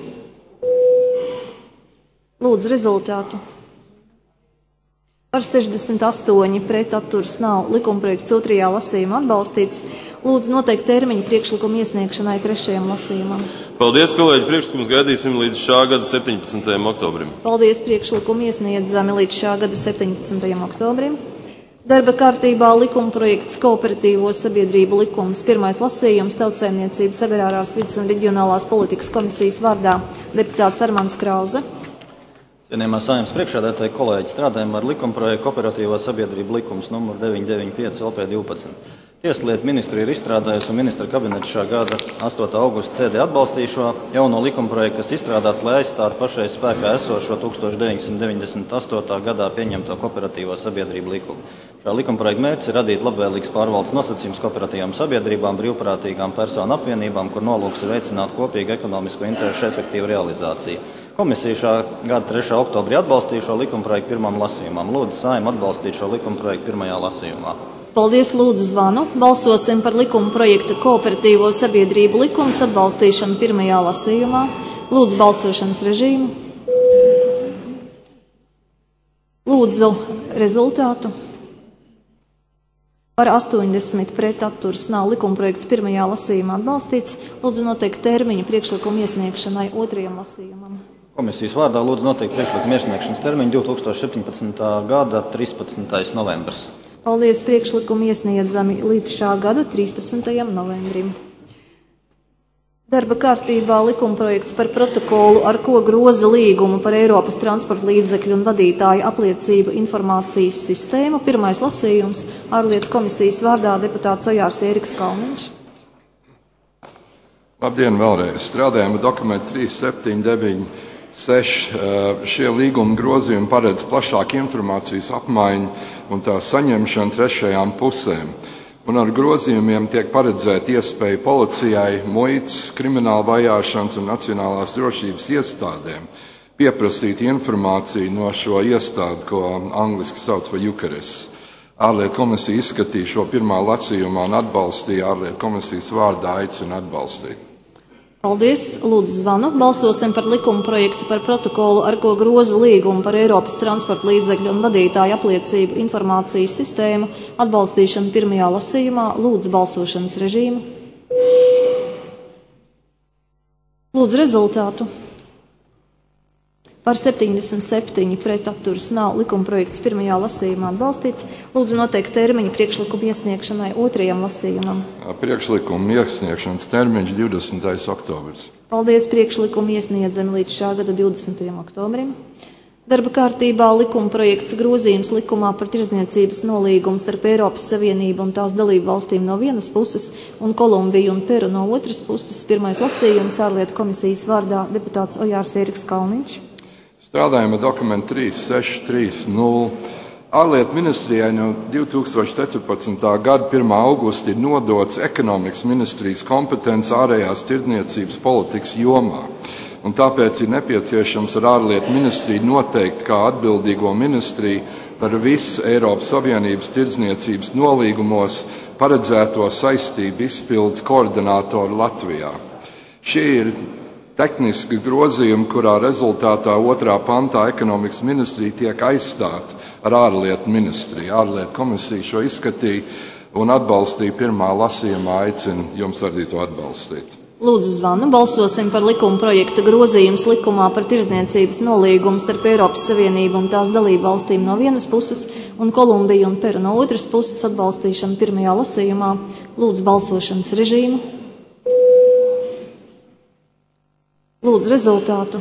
Lūdzu rezultātu. Par sešdesmit astoņi pret atturs nav. Likumprojekts otrajā lasījumā atbalstīts. Lūdzu noteikt termiņu priekšlikumu iesniegšanai trešajam lasījumam. Paldies, kolēģi. Priekšlikumus gaidīsim līdz šā gada septiņpadsmitajam oktobrim. Paldies, priekšlikumu iesniedzami līdz šā gada septiņpadsmitajam oktobrim. Darba kārtībā likumprojekts kooperatīvo sabiedrību likums. Pirmais lasījums Tautsaimniecības agrārās vides un reģionālās politikas komisijas vārdā deputāts Armands Krauze. Cienījamā Saeimas priekšsēdētāji kolēģi, strādājam ar likumprojektu kooperatīvo sabiedrību likums numur deviņsimt deviņdesmit pieci L P divpadsmit. Tieslietu ministrija ir izstrādājusi un ministra kabinets šā gada astotā augusta sēdē atbalstīja šo jauno likumprojektu, kas izstrādāts, lai aizstātu pašreiz spēkā esošo tusenstoš deviņsimt deviņdesmit astotā gadā pieņemto kooperatīvo sabiedrību likumu. Šā likumprojekta mērķis ir radīt labvēlīgas pārvaldes nosacījumus kooperatīvām sabiedrībām, brīvprātīgām personu apvienībām, kur nolūks ir veicināt kopīgu ekonomisko interešu efektīvu realizāciju. Komisija šā gada trešā oktobrī atbalstīja šo likumprojektu pirmām lasījumām. Lūdzu Saeimu atbalstīt šo likumprojektu pirmajā lasījumā. Paldies, lūdzu zvanu. Balsosim par likuma projekta kooperatīvo sabiedrību likums atbalstīšanu pirmajā lasījumā. Lūdzu balsošanas režīmu. Lūdzu rezultātu. Par astoņdesmit pret atturas nav likumprojekts pirmajā lasījumā atbalstīts. Lūdzu noteikt termiņu priekšlikumu iesniegšanai otrajam lasījumam. Komisijas vārdā lūdzu noteikt priekšlikumu iesniegšanas termiņu divtūkstoš septiņpadsmitā gada trīspadsmitais novembris. Paldies, priekšlikumi iesniedzami līdz šā gada trīspadsmitajam novembrim. Darba kārtībā likumprojekts par protokolu, ar ko groza līgumu par Eiropas transporta līdzekļu un vadītāju apliecību informācijas sistēmu. Pirmais lasījums ārlietu komisijas vārdā deputāts Ojārs Ēriks Kalniņš. Labdien vēlreiz. Strādājam ar dokumentu trīs septiņi deviņi seši. Šie līguma grozījumi paredz plašāku informācijas apmaiņu un tā saņemšanu trešajām pusēm. Un ar grozījumiem tiek paredzēta iespēja policijai, muitas, krimināla vajāšanas un nacionālās drošības iestādēm pieprasīt informāciju no šo iestādi, ko angliski sauc par Jukeres. Ārlietu komisija izskatīja šo pirmā lasījumā un atbalstīja ārlietu komisijas vārdā aicina atbalstīt. Paldies, lūdzu zvanu. Balsosim par likuma projektu par protokolu, ar ko groza līgumu par Eiropas transporta līdzekļu un vadītāju apliecību informācijas sistēmu atbalstīšanu pirmajā lasījumā. Lūdzu balsošanas režīmu. Lūdzu rezultātu. Par septiņdesmit septiņi pret atturas nav likumprojekts pirmajā lasījumā atbalstīts. Lūdzu noteikt termiņu priekšlikumu iesniegšanai otrajam lasījumam. Priekšlikumu iesniegšanas termiņš divdesmitais oktobris. Paldies, priekšlikumu iesniedzam līdz šā gada divdesmitajam oktobrim. Darba kārtībā likumprojekts grozījums likumā par tirdzniecības nolīgumu starp Eiropas Savienību un tās dalību valstīm no vienas puses un Kolumbiju un Peru no otras puses. Pirmais lasījums ārlietu komisijas vārdā deputāts Ojārs Ēriks Kalniņš. Strādājam ar dokumentu trīs seši trīs nulle. Ārlietu ministrijai no divtūkstoš četrpadsmitā gada pirmā augusta ir nodots ekonomikas ministrijas kompetence ārējās tirdzniecības politikas jomā. Un tāpēc ir nepieciešams ar ārlietu ministriju noteikt kā atbildīgo ministriju par visu Eiropas Savienības tirdzniecības nolīgumos paredzēto saistību izpildes koordinātoru Latvijā. Šie ir tehniski grozījumi, kurā rezultātā otrā pantā ekonomikas ministrija tiek aizstāta ar ārlietu ministriju. Ārlietu komisija šo izskatīja un atbalstīja pirmā lasījumā, aicina jums arī to atbalstīt. Lūdzu zvanu. Balsosim par likuma projekta grozījums likumā par tirdzniecības nolīgumu starp Eiropas Savienību un tās dalību valstīm no vienas puses un Kolumbiju un Peru no otras puses atbalstīšanu pirmajā lasījumā. Lūdzu balsošanas režīmu. Lūdzu rezultātu.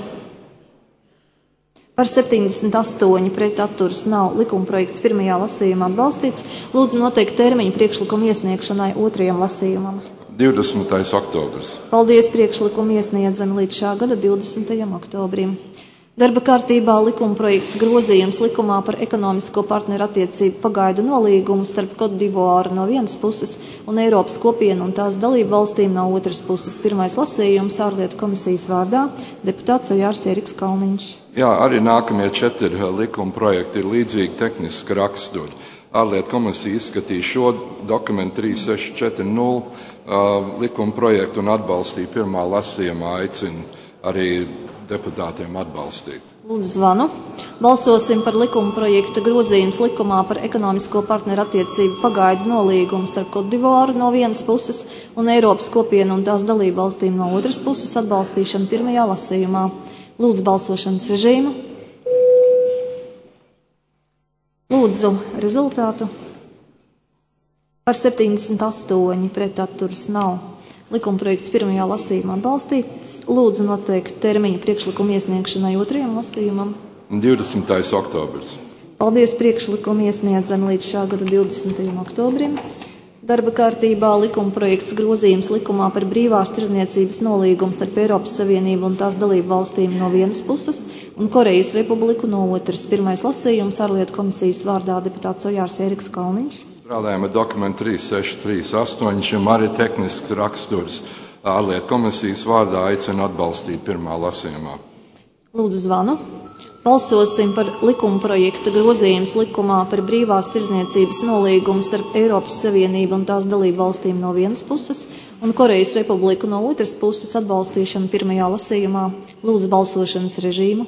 Par septiņdesmit astoņi pret atturas nav likumprojekts pirmajā lasījumā atbalstīts. Lūdzu noteikt termiņu priekšlikumu iesniegšanai otrajam lasījumam. divdesmitais oktobris. Paldies, priekšlikumu iesniedzam līdz šā gada divdesmitajam oktobrim. Darba kārtībā likumprojekts grozījums likumā par ekonomisko partneru attiecību pagaidu nolīgumu starp Kotu d'Ivoāru no vienas puses un Eiropas kopienu un tās dalību valstīm no otras puses. Pirmais lasījums ārlietu komisijas vārdā deputāts Ojārs Ēriks Kalniņš. Jā, arī nākamie četri likuma projekti ir līdzīgi tehniski raksturi. Ārlietu komisija izskatīja šo dokumentu trīs seši četri nulle uh, likuma projektu un atbalstīja pirmā lasījumā, aicina arī deputātiem atbalstīt. Lūdzu zvanu. Balsosim par likuma projekta grozījums likumā par ekonomisko partneru attiecību pagaidu nolīgumu starp Kotu d'Ivoāru no vienas puses un Eiropas kopienu un tās dalību valstīm no otras puses atbalstīšanu pirmajā lasījumā. Lūdzu balsošanas režīmu. Lūdzu rezultātu. Par septiņdesmit astoņi pret atturas nav. Likumprojekts pirmajā lasījumā atbalstīts. Lūdzu noteikt termiņu priekšlikumu iesniegšanai otrajam lasījumam. divdesmitais oktobris. Paldies, priekšlikumu iesniedzam līdz šā gada divdesmitajam oktobrim. Darba kārtībā likumprojekts grozījums likumā par brīvās tirdzniecības nolīgumu starp Eiropas Savienību un tās dalību valstīm no vienas puses un Korejas Republiku no otras. Pirmais lasījums ārlietu komisijas vārdā deputāts Ojārs Ēriks Kalniņš. Strādājam ar dokumentu trīs seši trīs astoņi, šim arī tehnisks raksturs. Ārlietu komisijas vārdā aicinu atbalstīt pirmā lasījumā. Lūdzu zvanu. Balsosim par likumprojekta grozījums likumā par brīvās tirdzniecības nolīgumu starp Eiropas Savienību un tās dalību valstīm no vienas puses un Korejas Republiku no otras puses atbalstīšanu pirmajā lasījumā. Lūdzu balsošanas režīmu.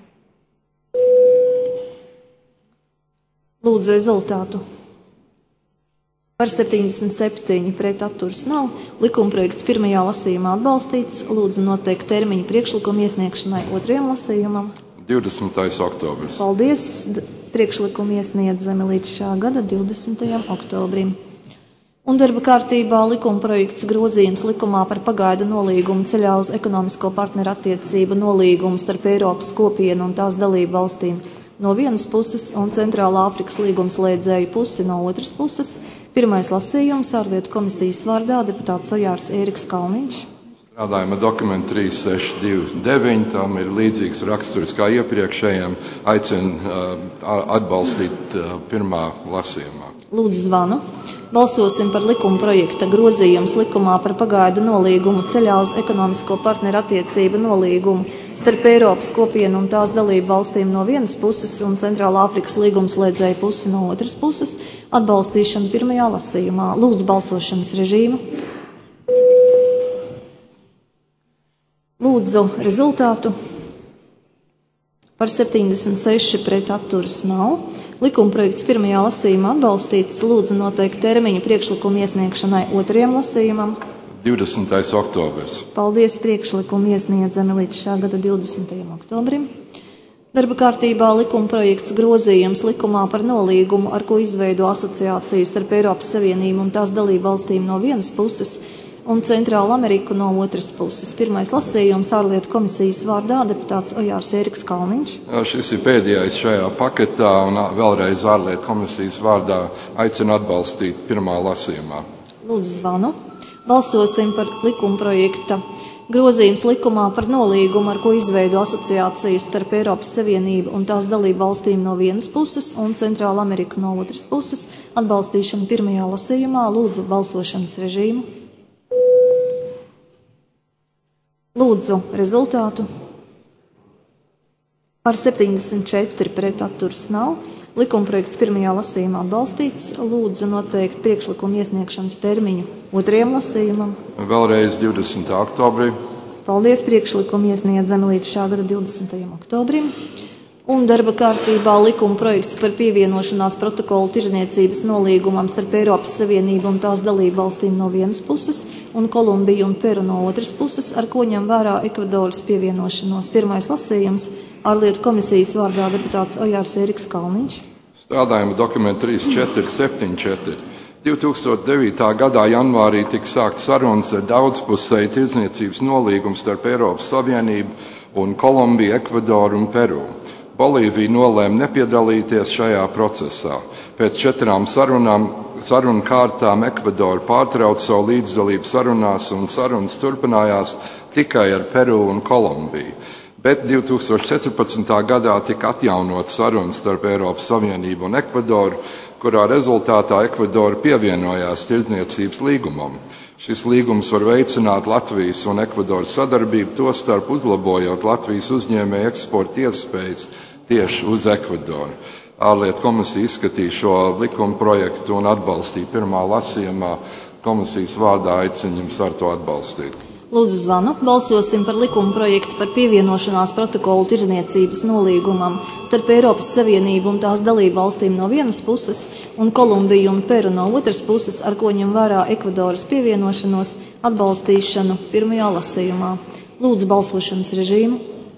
Lūdzu rezultātu. Par septiņdesmit septiņi pret atturas nav. Likumprojekts pirmajā lasījumā atbalstīts. Lūdzu noteikt termiņu priekšlikumu iesniegšanai otrajam lasījumam. divdesmitais oktobris. Paldies. Priekšlikumu iesniedzami līdz šā gada divdesmitajam oktobrim. Un darba kārtībā likumprojekts grozījums likumā par pagaidu nolīgumu ceļā uz ekonomisko partneru attiecību nolīgumu starp Eiropas kopienu un tās dalību valstīm no vienas puses un Centrālā Afrikas līgumslēdzēju pusi no otras puses. Pirmais lasījums ārlietu komisijas vārdā deputāts Ojārs Ēriks Kalniņš. Strādājam ar dokumentu trīs seši divi deviņi, tam ir līdzīgs raksturs kā iepriekšējiem, aicinu uh, atbalstīt uh, pirmā lasījumā. Lūdzu zvanu. Balsosim par likuma projekta grozījums likumā par pagaidu nolīgumu ceļā uz ekonomisko partneru attiecību nolīgumu starp Eiropas kopienu un tās dalību valstīm no vienas puses un Centrālā Afrikas līgumslēdzēju pusi no otras puses atbalstīšanu pirmajā lasījumā. Lūdzu balsošanas režīmu. Lūdzu rezultātu. Par septiņdesmit seši pret atturas nav. Likumprojekts pirmajā lasījumā atbalstīts. Lūdzu noteikt termiņu priekšlikumu iesniegšanai otrajam lasījumam. divdesmitais oktobris. Paldies, priekšlikumu iesniedzami līdz šā gada divdesmitajam oktobrim. Darba kārtībā likumprojekts grozījums likumā par nolīgumu, ar ko izveido asociāciju starp Eiropas Savienību un tās dalību valstīm no vienas puses un Centrālu Ameriku no otras puses. Pirmais lasījums ārlietu komisijas vārdā deputāts Ojārs Ēriks Kalniņš. Šis ir pēdējais šajā paketā un vēlreiz ārlietu komisijas vārdā aicinu atbalstīt pirmā lasījumā. Lūdzu zvanu. Balsosim par likumprojekta grozījums likumā par nolīgumu, ar ko izveido asociāciju starp Eiropas Savienību un tās dalību valstīm no vienas puses un Centrālu Ameriku no otras puses atbalstīšanu pirmajā lasījumā. Lūdzu balsošanas režīmu. Lūdzu rezultātu. Par septiņdesmit četri pret atturas nav. Likumprojekts pirmajā lasījumā atbalstīts. Lūdzu noteikt priekšlikumu iesniegšanas termiņu otrajam lasījumam. Vēlreiz divdesmitā oktobrī. Paldies, priekšlikumu iesniedzami līdz šā gada divdesmitajam oktobrim. Un darba kārtībā likuma projekts par pievienošanās protokolu tirdzniecības nolīgumam starp Eiropas Savienību un tās dalību valstīm no vienas puses un Kolumbiju un Peru no otras puses, ar ko ņem vērā Ekvadoras pievienošanos. Pirmais lasījums ārlietu komisijas vārdā deputāts Ojārs Ēriks Kalniņš. Strādājam dokumentu trīs četri septiņi četri. divi tūkstoši devītā gadā janvārī tika sākt sarunas ar daudzpusēju tirdzniecības nolīgumu starp Eiropas Savienību un Kolumbiju, Ekvadoru un Peru. Bolīvija nolēma nepiedalīties šajā procesā. Pēc četrām sarunām, sarunu kārtām Ekvadora pārtrauca savu līdzdalību sarunās un sarunas turpinājās tikai ar Peru un Kolumbiju. Bet divi tūkstoši četrpadsmitā gadā tika atjaunot sarunas starp Eiropas Savienību un Ekvadoru, kurā rezultātā Ekvadora pievienojās tirdzniecības līgumam. Šis līgums var veicināt Latvijas un Ekvadoras sadarbību, tostarp uzlabojot Latvijas uzņēmēju eksporta iespējas tieši uz Ekvadoru. Ārlietu komisija izskatīja šo likuma projektu un atbalstīja pirmā lasījumā. Komisijas vārdā aicinu jums ar to atbalstīt. Lūdzu zvanu. Balsosim par likuma projektu par pievienošanās protokolu tirdzniecības nolīgumam starp Eiropas Savienību un tās dalību valstīm no vienas puses un Kolumbiju un Peru no otras puses, ar ko ņem vērā Ekvadoras pievienošanos atbalstīšanu pirmajā lasījumā. Lūdzu balsošanas režīmu.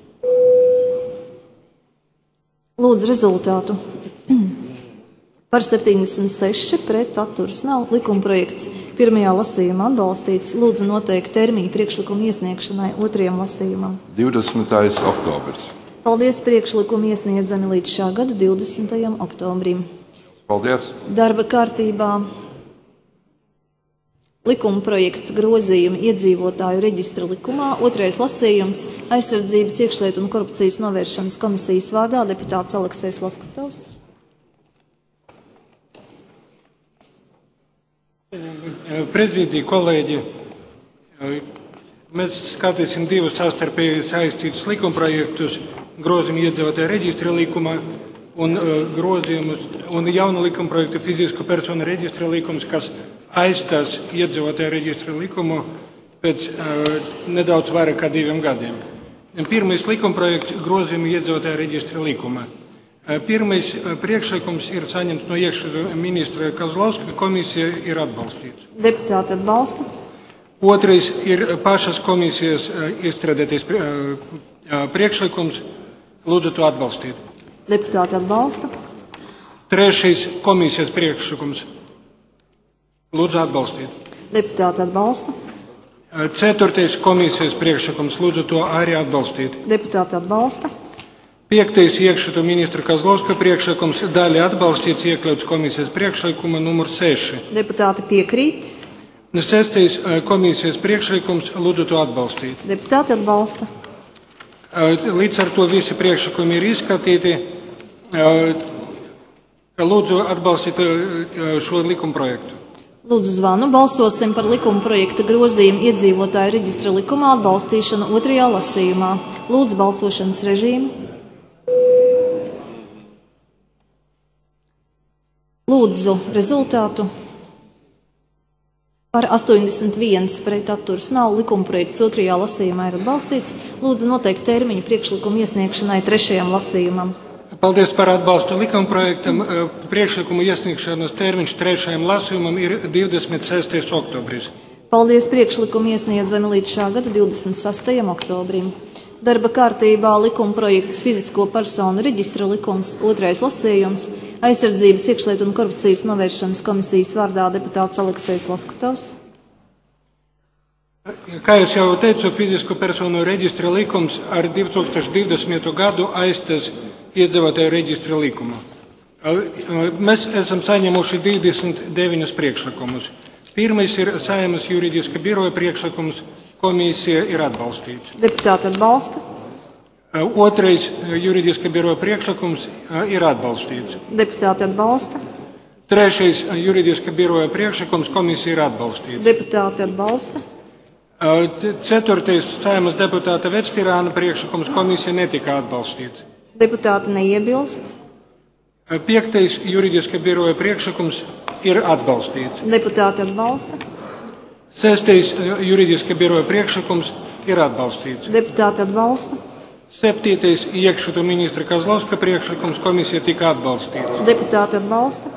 Lūdzu rezultātu. Par septiņdesmit seši pret atturas nav. Likumprojekts pirmajā lasījumā atbalstīts. Lūdzu noteikt termiņu priekšlikumu iesniegšanai otrajam lasījumam. divdesmitais oktobris. Paldies, priekšlikumu iesniedzami līdz šā gada divdesmitajam oktobrim. Paldies. Darba kārtībā Likuma projekts grozījumi iedzīvotāju reģistra likumā, otrais lasījums, aizsardzības, iekšlietu un korupcijas novēršanas komisijas vārdā deputāts Aleksejs Loskutovs. Prezidija, kolēģi, mēs skatīsim divus savstarpēji saistītus likumprojektus, grozījumu iedzīvotāju reģistra likumā un grozījumus un jaunu likumprojektu fizisku personu reģistra likums, kas aizstās iedzīvotāju reģistra likumu pēc uh, nedaudz vairāk kā diviem gadiem. Pirmais likumprojekts grozījumu iedzīvotāju reģistra likuma. Uh, pirmais uh, priekšlikums ir saņemts no iekšļietu ministra Kozlovska, komisija ir atbalstīts. Deputāti atbalsta. Otrais ir pašas komisijas uh, izstrādātais uh, uh, priekšlikums, lūdzu to atbalstīt. Deputāti atbalsta. Trešais komisijas priekšlikums. Lūdzu atbalstīt. Deputāti atbalsta. Ceturtais komisijas priekšlikums. Lūdzu to arī atbalstīt. Deputāti atbalsta. Piektais iekšļietu ministra Kozlovska priekšlikums. Daļa atbalstīts, iekļauts komisijas priekšlikuma numur seši. Deputāti piekrīt. Sestais komisijas priekšlikums. Lūdzu to atbalstīt. Deputāti atbalsta. Līdz ar to visi priekšlikumi ir izskatīti. Lūdzu atbalstīt šo likumprojektu. Lūdzu zvanu, balsosim par likuma projekta grozījumu iedzīvotāju reģistra likumā atbalstīšanu otrajā lasījumā. Lūdzu balsošanas režīmu. Lūdzu rezultātu. Par astoņdesmit viens pret atturas nav, likuma projekts otrajā lasījumā ir atbalstīts. Lūdzu noteikt termiņu priekšlikumu iesniegšanai trešajam lasījumam. Paldies par atbalstu likumprojektam. Priekšlikumu iesniegšanas termiņš trešajam lasījumam ir divdesmit sestais oktobris. Paldies, priekšlikumu iesniedzami līdz šā gada divdesmit sastajam oktobrim. Darba kārtībā likuma projekts fizisko personu reģistra likums, otrais lasījums, aizsardzības, iekšlietu un korupcijas novēršanas komisijas vārdā deputāts Aleksejs Loskutovs. Kā es jau teicu, fizisko personu reģistra likums ar divi tūkstoši divdesmito gadu aizstās iedzīvotāju reģistra likumu. Mēs esam saņēmuši divdesmit deviņus priekšlikumus. Pirmais ir Saeimas juridiska biroja priekšlikums, komisija ir atbalstīts. Deputāti atbalsta. Otrais juridiska biroja priekšlikums ir atbalstīts. Deputāti atbalsta. Trešais juridiska biroja priekšlikums, komisija ir atbalstīts. Deputāti atbalsta. Ceturtais Saeimas deputāta Vectirāna priekšlikums, komisija netika atbalstīts. Deputāti neiebilst. Piektais juridiska biroja priekšlikums ir atbalstīts. Deputāti atbalsta. Sestais juridiska biroja priekšlikums ir atbalstīts. Deputāti atbalsta. Septītais iekšļietu ministra Kozlovska priekšlikums, komisija tika atbalstīts. Deputāti atbalsta.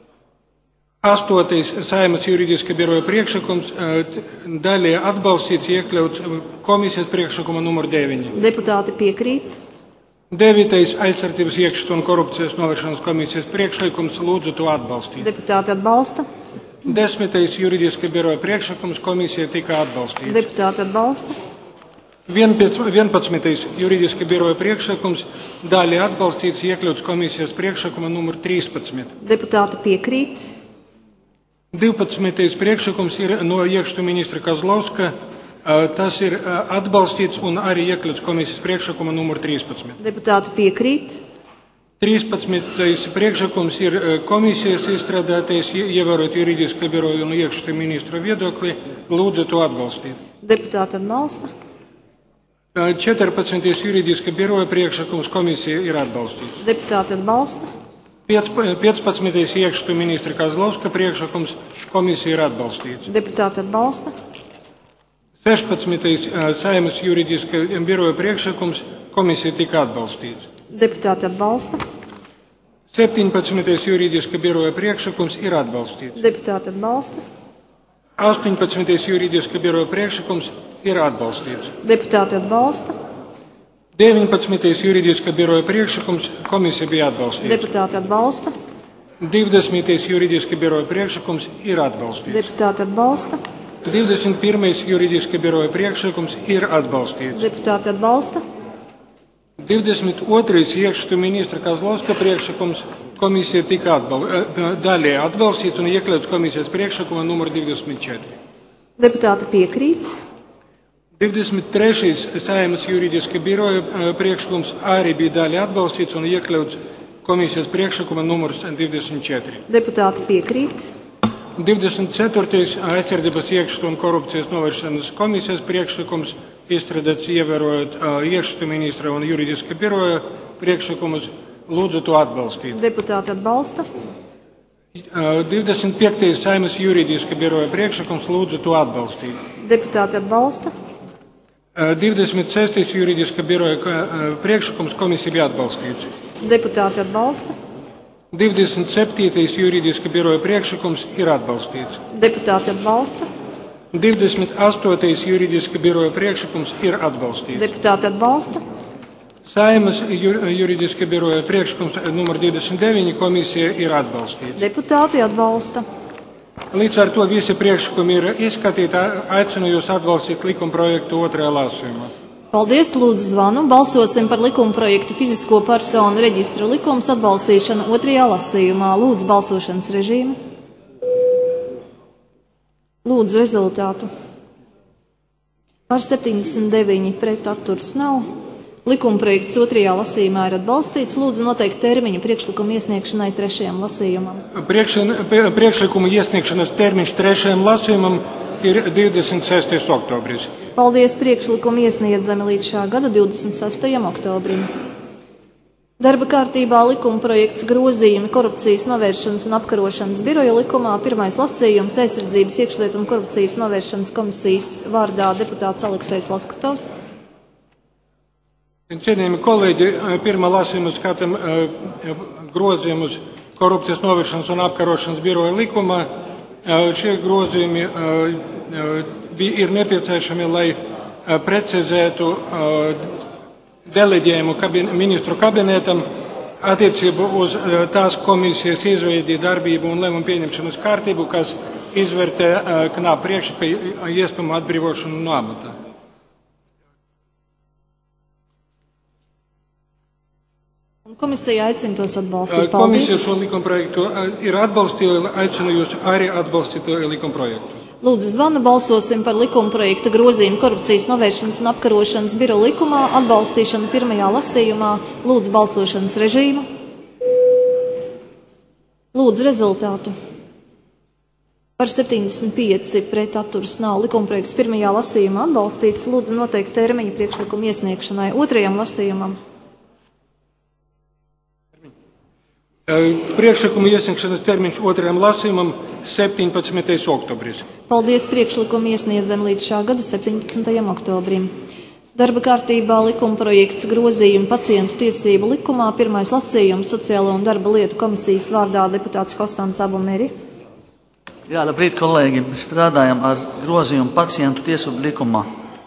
Astotais Saeimas juridiska biroja priekšlikums, daļai atbalstīts, iekļauts komisijas priekšlikuma numur deviņi. Deputāti piekrīt. Devītais aizsardzības, iekšlietu un korupcijas novēršanas komisijas priekšlikums, lūdzu to atbalstīt. Deputāti atbalsta. Desmitais juridiska biroja priekšlikums, komisija tika atbalstīts. Deputāti atbalsta. Vienpadsmitais juridiska biroja priekšlikums, daļai atbalstīts, iekļauts komisijas priekšlikuma numur trīspadsmit. Deputāti piekrīt. Divpadsmitais priekšlikums ir no iekšlietu ministra Kozlovska. Tas ir atbalstīts un arī iekļauts komisijas priekšlikuma numur trīspadsmit. Deputāti piekrīt. trīspadsmitais priekšlikums ir komisijas izstrādātais, ievērot juridiskā biroja un iekšlietu ministra viedokli. Lūdzu to atbalstīt. Deputāti atbalsta. četrpadsmitais juridiskā biroja priekšlikums, komisija ir atbalstīts. Deputāti atbalsta. piecpadsmitais iekšlietu ministra Kozlovska priekšlikums, komisija ir atbalstīts. Deputāti atbalsta. sešpadsmitais Saeimas juridiska biroja priekšlikums, komisija tika atbalstīts. Deputāti atbalsta. septiņpadsmitais juridiska biroja priekšlikums ir atbalstīts. Deputāti atbalsta. astoņpadsmitais juridiska biroja priekšlikums ir atbalstīts. Deputāti atbalsta. deviņpadsmitais juridiska biroja priekšlikums, komisija bija atbalstīts. Deputāti atbalsta. divdesmitais juridiska biroja priekšlikums ir atbalstīts. Deputāti atbalsta. divdesmit pirmais juridiska biroja priekšlikums ir atbalstīts. Deputāti atbalsta. divdesmit otrais iekšlietu ministra Kozlovska priekšlikums, komisija tika atbal, daļai atbalstīts un iekļauts komisijas priekšlikuma numur divdesmit četri. Deputāti piekrīt. divdesmit trešais Saeimas juridiska biroja priekšlikums arī bija daļa atbalstīts un iekļauts komisijas priekšlikuma numurs divdesmit četri. Deputāti piekrīt. divdesmit ceturtais Aizsardzības iekšļu un korupcijas novēršanas komisijas priekšlikums izstrādāts ievērojot iekšļu ministra un juridiska biroja priekšlikumus. Lūdzu to atbalstīt. Deputāti atbalsta. divdesmit piektais Saeimas juridiska biroja priekšlikums. Lūdzu to atbalstīt. Deputāti atbalsta. divdesmit sestais juridiska biroja priekšlikums. Komisija bija atbalstīts. Deputāti atbalsta. divdesmit septītais juridiska biroja priekšlikums ir atbalstīts. Deputāti atbalsta. divdesmit astotais juridiska biroja priekšlikums ir atbalstīts. Deputāti atbalsta. Saeimas juridiska biroja priekšlikums numur divdesmit deviņi komisija ir atbalstīts. Deputāti atbalsta. Līdz ar to visi priekšlikumi ir izskatīti. Aicinu jūs atbalstīt likuma projektu otrajā lasījumā. Paldies, lūdzu zvanu. Balsosim par likuma projektu fizisko personu reģistra likums atbalstīšanu otrajā lasījumā. Lūdzu balsošanas režīmu. Lūdzu rezultātu. Par septiņdesmit deviņi pret atturs nav. Likuma projekts otrajā lasījumā ir atbalstīts. Lūdzu noteikt termiņu priekšlikumu iesniegšanai trešajam lasījumam. Priekšlikumu iesniegšanas termiņš trešajam lasījumam ir divdesmit sestais oktobris. Paldies, priekšlikumu iesniedzami līdz šā gada divdesmit sestajam oktobrim. Darba kārtībā likuma projekts grozījumi korupcijas novēršanas un apkarošanas biroja likumā. Pirmais lasījums Aizsardzības iekšlietu un korupcijas novēršanas komisijas vārdā deputāts Aleksejs Loskatovs. Cienījami kolēģi, pirmā lasījuma skatām grozījumus korupcijas novēršanas un apkarošanas biroja likumā. Šie grozījumi ir nepieciešami, lai precizētu deleģējumu kabin, ministru kabinetam attiecību uz tās komisijas izveidi, darbību un lēmumu pieņemšanas kārtību, kas izvērtē knāp priekšlika iespējamu atbrīvošanu no amata. Komisija aicina tos atbalstīt. Paldies. Komisija šo likuma projektu ir atbalstījusi, aicinu jūs arī atbalstīt likuma projektu. Lūdzu zvanu, balsosim par likuma projekta grozījumu korupcijas novēršanas un apkarošanas biro likumā atbalstīšanu pirmajā lasījumā. Lūdzu balsošanas režīmu. Lūdzu rezultātu. Par septiņdesmit pieci pret atturs nav. Likuma projekts pirmajā lasījumā atbalstīts. Lūdzu noteikt termiņu priekšlikumu iesniegšanai otrajam lasījumam. Priekšlikuma iesniegšanas termiņš otrajam lasījumam septiņpadsmitais oktobris. Paldies, priekšlikumu iesniedzam līdz šā gada septiņpadsmitajam oktobrim. Darba kārtībā likuma projekts grozījumi pacientu tiesību likumā. Pirmais lasījums Sociālo un darba lietu komisijas vārdā deputāts Hosans Abumeri. Jā, labrīt, kolēģi. Strādājam ar grozījumu pacientu tiesību likumā.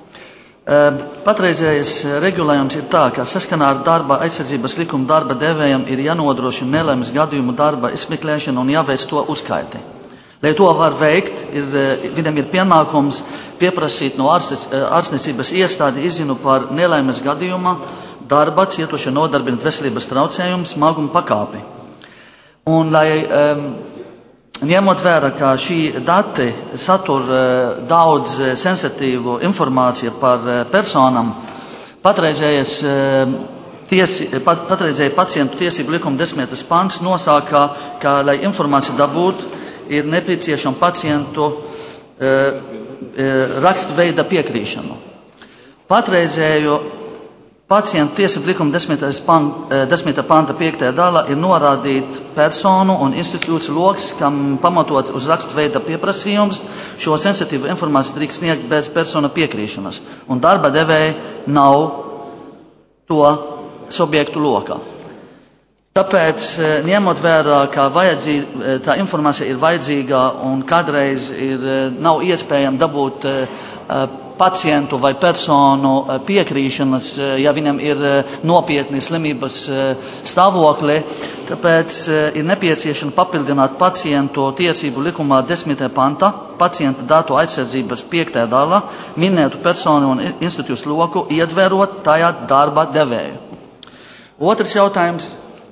Patreizējais regulējums ir tā, ka saskanā ar darba aizsardzības likumu darba devējam ir jānodrošina nelaimes gadījumu darba izmeklēšana un jāveic to uzskaiti. Lai to var veikt, ir, viņam ir pienākums pieprasīt no ārstniecības iestādi izzinu par nelaimes gadījuma darba cietuša nodarbināt veselības traucējumu smaguma pakāpi. Un lai um, ņemot vērā, ka šī dati satur daudz sensitīvu informāciju par personām, patreizējais tiesi, pat, patreizēja pacientu tiesību likuma desmitais pants nosaka, ka, lai informāciju dabūtu, ir nepieciešama pacientu e, e, rakstveida piekrīšanu. Patreizējo pacientu tiesību likuma desmitā panta piektajā daļā ir norādīt personu un institūciju loks, kam pamatot uz rakstveida pieprasījums šo sensitīvu informāciju drīkst sniegt bez persona piekrīšanas, un darba devēja nav to subjektu lokā. Tāpēc, ņemot vērā, ka tā informācija ir vajadzīga un kādreiz ir, nav iespējams dabūt pacientu vai personu piekrīšanas, ja viņam ir nopietni slimības stāvokli, tāpēc ir nepieciešams papildināt pacientu tiesību likumā desmitajā pantā, pacienta datu aizsardzības piektajā daļā, minētu personu un institūciju loku, ietverot tajā darba devēju. Otrs jautājums.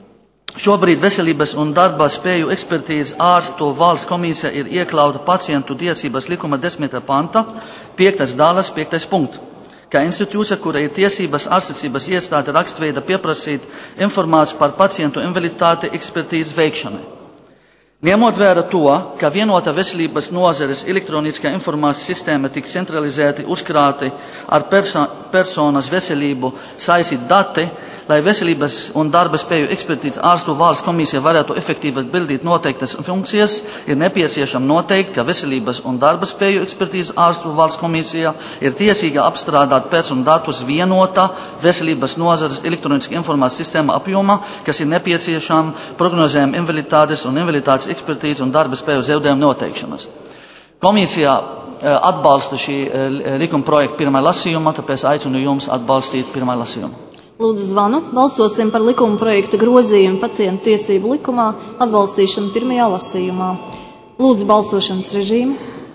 Šobrīd veselības un darba spēju ekspertīzes ārstu valsts komisija ir iekļauta pacientu tiesības likuma desmitā panta, piektais daļas, piektais punkts, kā institūcija, kura ir tiesības ārstniecības iestāde rakstveida pieprasīt informāciju par pacientu invaliditāti ekspertīzes veikšanai. Ņemot vērā to, ka vienota veselības nozares elektroniskā informācijas sistēma tik centralizēti uzkrāti ar perso personas veselību saistīti dati, lai veselības un darba spēju ekspertīzes ārstu valsts komisija varētu efektīvi pildīt noteiktas funkcijas, ir nepieciešams noteikt, ka veselības un darba spēju ekspertīzes ārstu valsts komisija ir tiesīga apstrādāt personu datus vienotā veselības nozares elektroniskā informācijas sistēma apjomā, kas ir nepieciešama prognozējuma invaliditātes un invaliditātes ekspertīzes un darba spēju zaudējumu noteikšanas. Komisija atbalsta šī likuma projekta pirmā lasījuma, tāpēc aicinu jums atbalstīt pirmā lasījuma. Lūdzu zvanu. Balsosim par likuma projekta grozījumu pacientu tiesību likumā atbalstīšanu pirmajā lasījumā. Lūdzu balsošanas režīmu.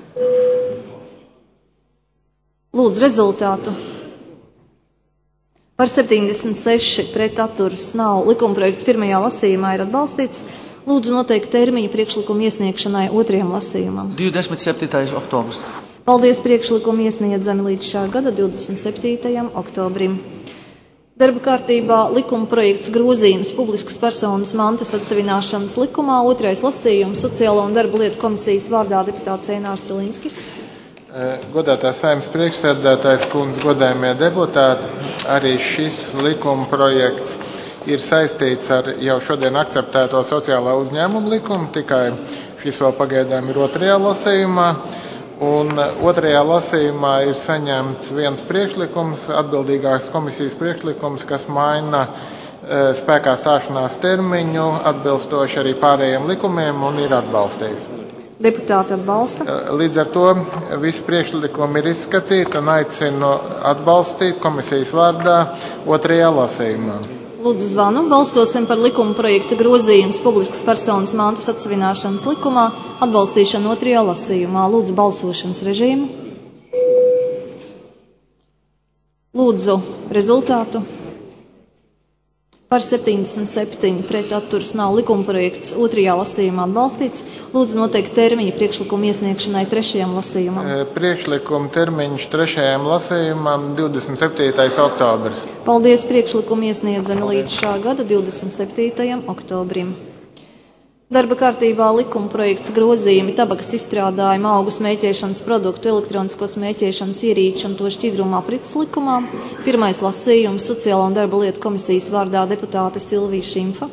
Lūdzu rezultātu. Par septiņdesmit seši pret atturas nav. Likuma projekts pirmajā lasījumā ir atbalstīts. Lūdzu noteikt termiņu priekšlikumu iesniegšanai otrajam lasījumam. divdesmit septītais oktobris. Paldies, priekšlikumu iesniedzami līdz šā gada divdesmit septītajam oktobrim. Darba kārtībā likuma projekts grozījums publiskas personas mantas atsevināšanas likumā, otrais lasījums Sociālo un darba lietu komisijas vārdā deputāts Einārs Cilinskis. Godātās Saeimas priekšsēdētājs kundze, godājumie deputāti, arī šis likuma projekts ir saistīts ar jau šodien akceptēto sociālā uzņēmuma likumu, tikai šis vēl pagaidām ir otrajā lasījumā. Un otrajā lasījumā ir saņemts viens priekšlikums, atbildīgās komisijas priekšlikums, kas maina e, spēkā stāšanās termiņu, atbilstoši arī pārējiem likumiem un ir atbalstīts. Deputāti atbalsta. Līdz ar to visi priekšlikumi ir izskatīti un aicinu atbalstīt komisijas vārdā otrajā lasījumā. Lūdzu zvanu. Balsosim par likuma projekta grozījums publiskas personas mantas atsevināšanas likumā atbalstīšanu otrajā lasījumā. Lūdzu balsošanas režīmu. Lūdzu rezultātu. Par septiņdesmit septiņi pret atturas nav. Likuma projekts otrajā lasījumā atbalstīts. Lūdzu noteikt termiņu priekšlikumu iesniegšanai trešajam lasījumam. Priekšlikuma termiņš trešajam lasījumam divdesmit septītais oktobris. Paldies, priekšlikumu iesniedzami līdz šā gada divdesmit septītajam oktobrim. Darba kārtībā likuma projekts grozījumi tabakas izstrādājumu, augu smēķēšanas produktu, elektronisko smēķēšanas ierīču un to šķidrumu aprits likumā. Pirmais lasījums Sociālo un darba lietu komisijas vārdā deputāte Silvija Šimfa.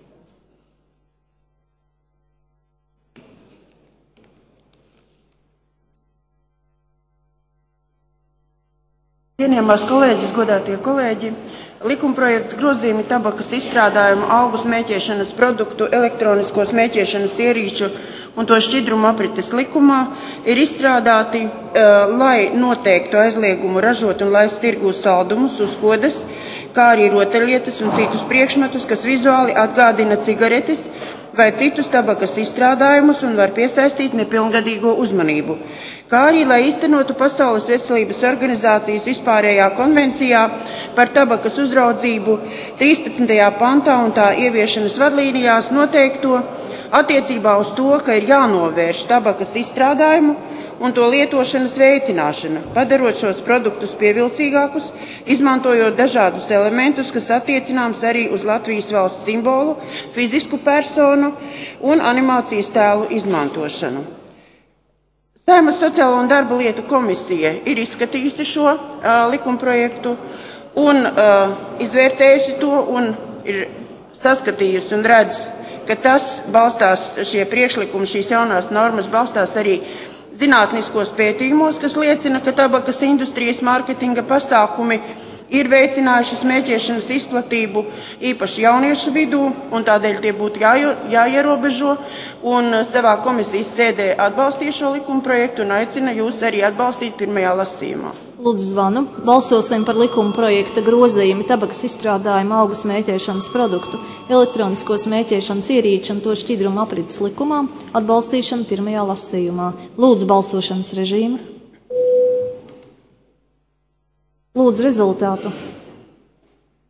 Cienījamās kolēģis, godātie kolēģi, likumprojekts grozījumi tabakas izstrādājumu, augu smēķēšanas produktu, elektronisko smēķēšanas ierīču un to šķidrumu aprites likumā ir izstrādāti, uh, lai noteiktu aizliegumu ražot un laist tirgū saldumus, uzkodas, kā arī rotaļlietas un citus priekšmetus, kas vizuāli atgādina cigaretes vai citus tabakas izstrādājumus un var piesaistīt nepilngadīgo uzmanību. Kā arī, lai īstenotu Pasaules veselības organizācijas vispārējā konvencijā par tabakas uzraudzību trīspadsmitajā pantā un tā ieviešanas vadlīnijās noteikto attiecībā uz to, ka ir jānovērš tabakas izstrādājumu un to lietošanas veicināšana, padarot šos produktus pievilcīgākus, izmantojot dažādus elementus, kas attiecināms arī uz Latvijas valsts simbolu, fizisku personu un animācijas tēlu izmantošanu. Saeimas Sociālo un darba lietu komisija ir izskatījusi šo uh, likumprojektu un uh, izvērtējusi to un ir saskatījusi un redz, ka tas balstās, šie priekšlikumi, šīs jaunās normas balstās arī zinātniskos pētījumos, kas liecina, ka tabakas industrijas mārketinga pasākumi ir veicinājuši smēķēšanas izplatību īpaši jauniešu vidū, un tādēļ tie būtu jājo, jāierobežo, un savā komisijas sēdē atbalstīja šo likuma projektu un aicina jūs arī atbalstīt pirmajā lasījumā. Lūdzu zvanu. Balsosim par likuma projekta grozījumu tabakas izstrādājumu, augu smēķēšanas produktu, elektronisko smēķēšanas ierīču un to šķidrumu aprites likumā atbalstīšanu pirmajā lasījumā. Lūdzu balsošanas režīmu. Lūdzu rezultātu.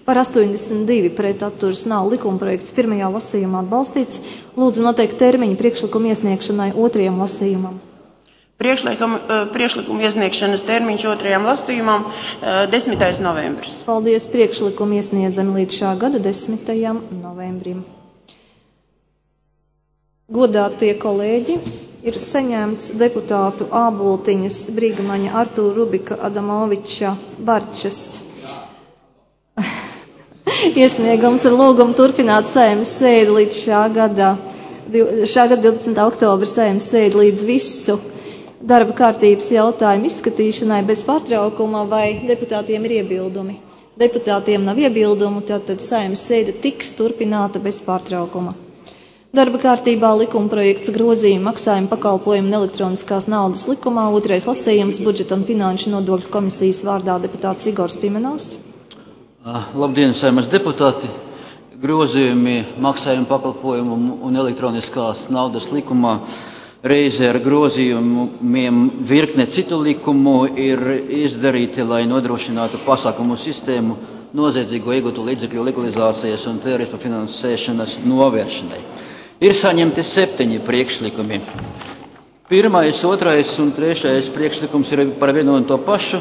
Par astoņdesmit divi pret atturas nav. Likumprojekts pirmajā lasījumā atbalstīts. Lūdzu noteikt termiņu priekšlikumu iesniegšanai otrajam lasījumam. Priekšlikuma iesniegšanas termiņš otrajam lasījumam desmitais novembris. Paldies, priekšlikumu iesniedzam līdz šā gada desmitajam novembrim. Godātie kolēģi, ir saņemts deputātu Āboltiņas, Brīgamaņa, Artūra Rubika, Adamoviča, Barčas iesniegums ar lūgumu turpināt Saeimas sēdi līdz šā gada, šā gada divdesmitā oktobra Saeimas sēdi līdz visu darba kārtības jautājumu izskatīšanai bez pārtraukuma, vai deputātiem ir iebildumi. Deputātiem nav iebildumu, tātad Saeimas sēde tiks turpināta bez pārtraukuma. Darba kārtībā likumprojekts grozījuma maksājuma pakalpojumu un elektroniskās naudas likumā, otrais lasījums budžeta un finanšu nodokļu komisijas vārdā deputāts Igors Pimenovs. Labdien, Saeimas deputāti! Grozījumi maksājuma pakalpojumu un elektroniskās naudas likumā reizē ar grozījumiem virkne citu likumu ir izdarīti, lai nodrošinātu pasākumu sistēmu noziedzīgo iegūtu līdzekļu legalizācijas un terorisma finansēšanas novēršanai. Ir saņemti septiņi priekšlikumi. Pirmais, otrais un trešais priekšlikums ir par vienu un to pašu.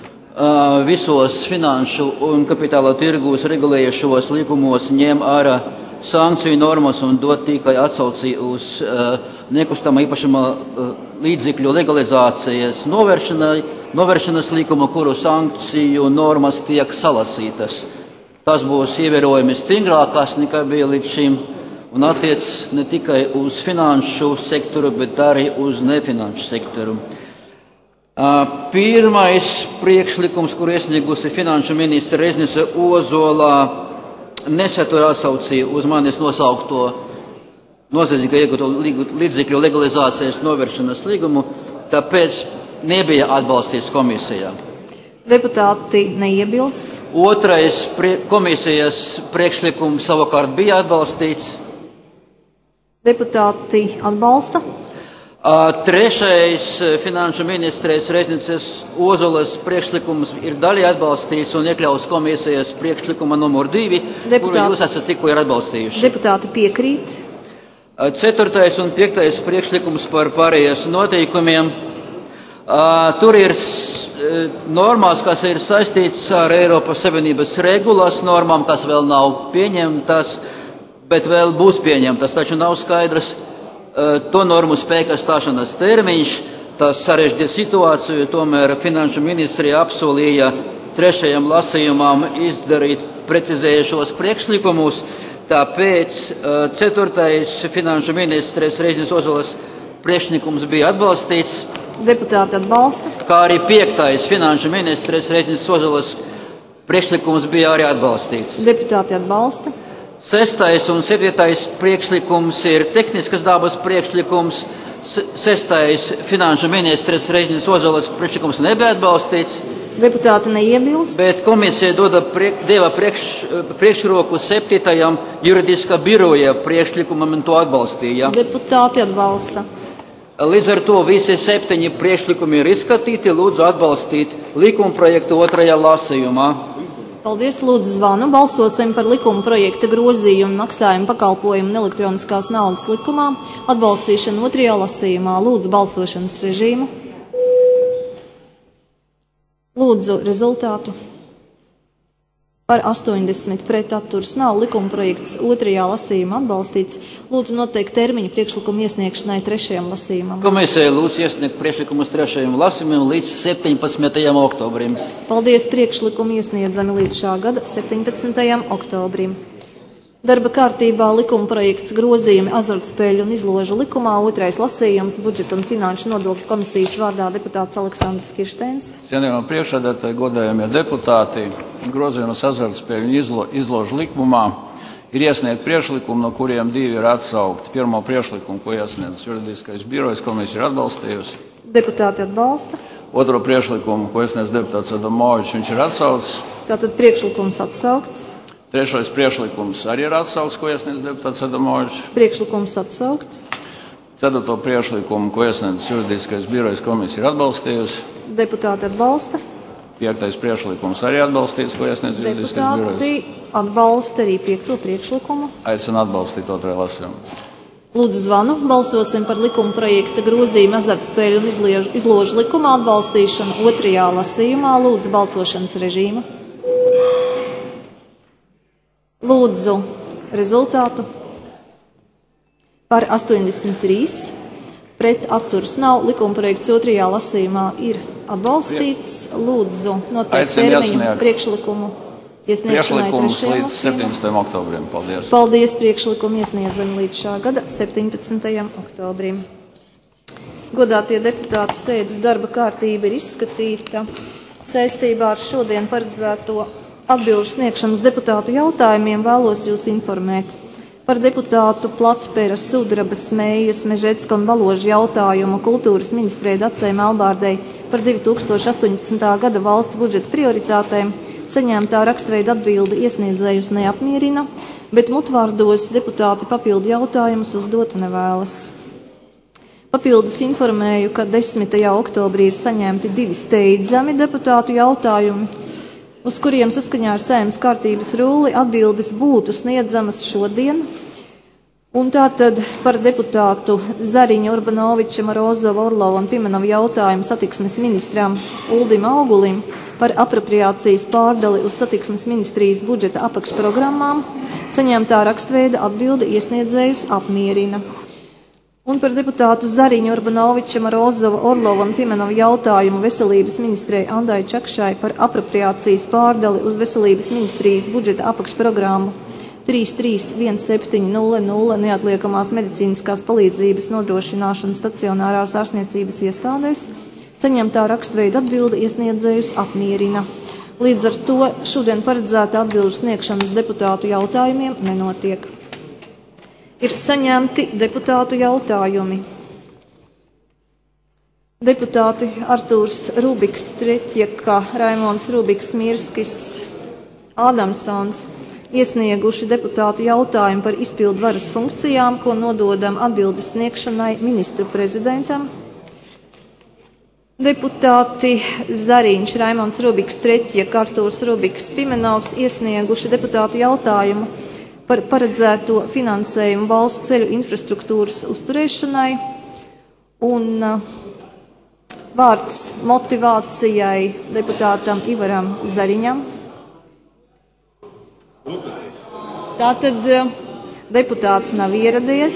Visos finanšu un kapitāla tirgūs regulējušos likumos ņem ārā sankciju normas un dot tikai atsauci uz uh, nekustamā īpašuma uh, līdzekļu legalizācijas novēršanas likumu, kuru sankciju normas tiek salasītas. Tas būs ievērojami stingrākās nekā bija līdz šim un attiec ne tikai uz finanšu sektoru, bet arī uz nefinanšu sektoru. Uh, pirmais priekšlikums, kur iesniegusi finanšu ministra Reznese Ozolā, nesatur atsauci uz manis nosaukto noziedzīgo iegūto līdzekļu legalizācijas novēršanas līgumu, tāpēc nebija atbalstīts komisijā. Deputāti neiebilst. Otrais prie, komisijas priekšlikums savukārt bija atbalstīts. Deputāti atbalsta. Trešais finanšu ministrijas Reznices Ozolas priekšlikums ir daļai atbalstīts un iekļaus komisijas priekšlikuma numur divi, Deputāti, kuru jūs esat tikko ir atbalstījuši. Deputāti piekrīt. Ceturtais un piektais priekšlikums par pārējais noteikumiem. Tur ir normās, kas ir saistīts ar Eiropas Savienības regulas normām, kas vēl nav pieņemtas, bet vēl būs pieņemtas, taču nav skaidrs to normu spēkā stāšanas termiņš. Tas sarežģīja situāciju, tomēr finanšu ministrija apsolīja trešajam lasījumam izdarīt precizējušos priekšlikumus, tāpēc ceturtais finanšu ministrijas Reizes Ozolas priekšlikums bija atbalstīts. Deputāti atbalsta. Kā arī piektais finanšu ministrijas Reizes Ozolas priekšlikums bija arī atbalstīts. Deputāti atbalsta. Sestais un septītais priekšlikums ir tehniskas dabas priekšlikums. Sestais finanšu ministres Reizes Ozolas priekšlikums nebija atbalstīts. Deputāti neiebilst. Bet komisija doda priek, deva priekš, priekšroku septītajam juridiskā biroja priekšlikumam un to atbalstīja. Deputāti atbalsta. Līdz ar to visi septiņi priekšlikumi ir izskatīti. Lūdzu atbalstīt likumprojektu otrajā lasījumā. Paldies, lūdzu zvanu. Balsosim par likuma projekta grozījumu maksājumu pakalpojumu un elektroniskās naudas likumā. Atbalstīšanu otrajā lasījumā. Lūdzu balsošanas režīmu. Lūdzu rezultātu. Par astoņdesmit pret atturas nav. Likuma projekts otrajā lasījumā atbalstīts. Lūdzu noteikt termiņu priekšlikumu iesniegšanai trešajam lasījumam. Komisija lūdzu iesniegt priekšlikumus trešajam lasījumam līdz septiņpadsmitajam oktobrim. Paldies, priekšlikumu iesniedzami līdz šā gada septiņpadsmitajam oktobrim. Darba kārtībā likuma projekts grozījumi azartspēļu un izložu likumā, otrais lasījums budžeta un finanšu nodokļu komisijas vārdā deputāts Aleksandrs Kirsteins. Cienījamie priekšsēdētāji, godājamie deputāti, grozījumus azartspēļu un izlo, izložu likumā ir iesniegt priekšlikumu, no kuriem divi ir atsaukti. Pirmo priekšlikumu, ko iesniedz juridiskais birojs, komisija ir atbalstījusi. Deputāti atbalsta. Otro priekšlikumu, ko iesniedz deputāts Adamovičs, viņš ir atsaucis. Tātad priekšlikums atsaukts. Trešais priekšlikums arī ir atsaucis, ko iesniedz deputāts Adamovičs. Priekšlikums atsaukts. Ceturto priekšlikumu, ko iesniedz juridiskais birojs, komisija ir atbalstījusi. Deputāti atbalsta. Piektais priekšlikums arī atbalstīts, ko iesniedz juridiskais birojs. Deputāti atbalsta arī piekto priekšlikumu. Aicinu atbalstīt otrajā lasījumā. Lūdzu zvanu. Balsosim par likuma projekta grozījumu azartspēļu un izliež- izložu likuma atbalstīšanu otrajā lasījumā. Lūdzu balsošanas režīmu. Lūdzu rezultātu. Par astoņdesmit trīs. Pret atturas nav. Likuma projekts otrajā lasījumā ir atbalstīts. Lūdzu noteikt termiņu priekšlikumu iesniegšanai Priekšlikums trešajā līdz lasījumā. septiņpadsmitajam oktobrim. Paldies. Paldies, priekšlikumu iesniedzam līdz šā gada septiņpadsmitajam oktobrim. Godātie deputāti, sēdes darba kārtība ir izskatīta. Saistībā ar šodien paredzēto atbilžu sniegšanu uz deputātu jautājumiem vēlos jūs informēt par deputātu Platpera, Sudrabas, Mējas, Mežecka un Baloža jautājumu kultūras ministrei Dacei Melbārdei par divi tūkstoši astoņpadsmitā gada valsts budžeta prioritātēm. Saņemtā rakstveida atbilde iesniedzējus neapmierina, bet mutvārdos deputāti papildu jautājumus uzdot nevēlas. Papildus informēju, ka desmitajā oktobrī ir saņemti divi steidzami deputātu jautājumi, uz kuriem saskaņā ar Saeimas kārtības rulli atbildes būtu sniedzamas šodien. Un tātad par deputātu Zariņa, Urbanoviča, Morozova, Orlova un Pimenova jautājumu satiksmes ministram Uldim Augulim par apropriācijas pārdali uz satiksmes ministrijas budžeta apakšprogrammām saņemtā rakstveida atbilde iesniedzējus apmierina. Un par deputātu Zariņu, Urbanoviča, Morozova, Orlova un Pimenova jautājumu veselības ministrei Andai Čakšai par apropriācijas pārdali uz veselības ministrijas budžeta apakšprogrammu trīs trīs viens septiņi nulle nulle neatliekamās medicīniskās palīdzības nodrošināšana stacionārās ārstniecības iestādēs saņemtā rakstveida atbilde iesniedzējus apmierina. Līdz ar to šodien paredzēta atbilžu sniegšana uz deputātu jautājumiem nenotiek. Ir saņemti deputātu jautājumi. Deputāti Artūrs Rubiks, Treķieka, Raimons Rubiks, Mirskis, Ādamsons iesnieguši deputātu jautājumu par izpildu varas funkcijām, ko nododam atbildes sniegšanai ministru prezidentam. Deputāti Zariņš, Raimons Rubiks, Treķieka, Artūrs Rubiks, Pimenovs iesnieguši deputātu jautājumu par paredzēto finansējumu valsts ceļu infrastruktūras uzturēšanai un vārds motivācijai deputātam Ivaram Zariņam. Tātad deputāts nav ieradies.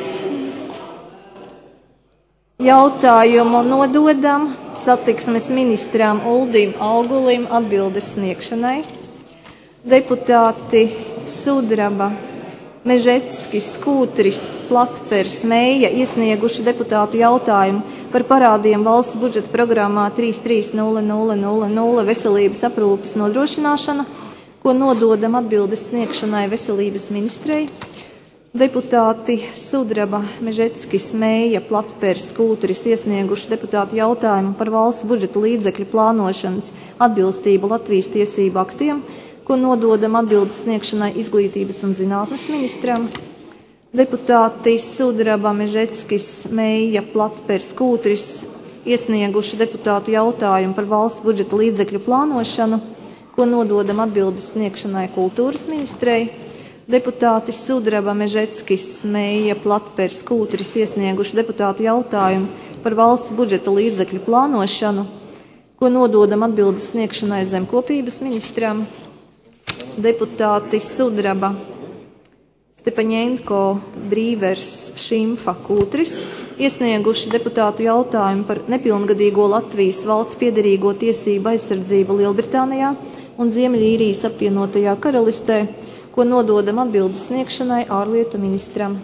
Jautājumu nododam satiksmes ministram Uldim Augulim atbildes sniegšanai. Deputāti Sudraba, Mežeckis, Kūtris, Platpers, Mēja iesnieguši deputātu jautājumu par parādiem valsts budžeta programmā trīs trīs nulle nulle nulle nulle veselības aprūpes nodrošināšana, ko nododam atbildes sniegšanai veselības ministrei. Deputāti Sudraba, Mežeckis, Mēja, Platpers, Kūtris iesnieguši deputātu jautājumu par valsts budžeta līdzekļu plānošanas atbilstību Latvijas tiesību aktiem, ko nododam atbildes sniegšanai izglītības un zinātnes ministram. Deputāti Sudraba, Mežeckis, Mēja, Platpers, Kūtris iesnieguši deputātu jautājumu par valsts budžeta līdzekļu plānošanu, ko nododam atbildes sniegšanai kultūras ministrei. Deputāti Sudraba, Mežeckis, Mēja, Platpers, Kūtris iesnieguši deputātu jautājumu par valsts budžeta līdzekļu plānošanu, ko nododam atbildes sniegšanai zemkopības ministram. Deputāti Sudraba, Stepaņenko, Brīvers, Šimfa, Kūtris iesnieguši deputātu jautājumu par nepilngadīgo Latvijas valsts piederīgo tiesību aizsardzību Lielbritānijā un Ziemeļīrijas apvienotajā karalistē, ko nododam atbildes sniegšanai ārlietu ministram.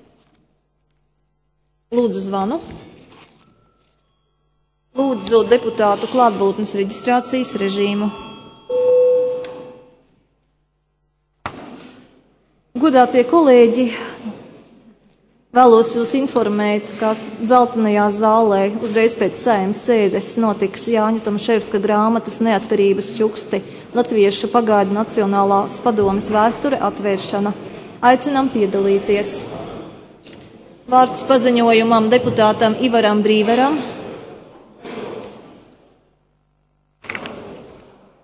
Lūdzu zvanu. Lūdzu deputātu klātbūtnes reģistrācijas režīmu. Godātie kolēģi, vēlos jūs informēt, ka dzeltenajā zālē uzreiz pēc Saeimas sēdes notiks Jāņa Tomaševska grāmatas Neatkarības čuksti Latviešu pagaidu Nacionālās padomes vēsture atvēršana. Aicinām piedalīties. Vārds paziņojumam deputātam Ivaram Brīveram.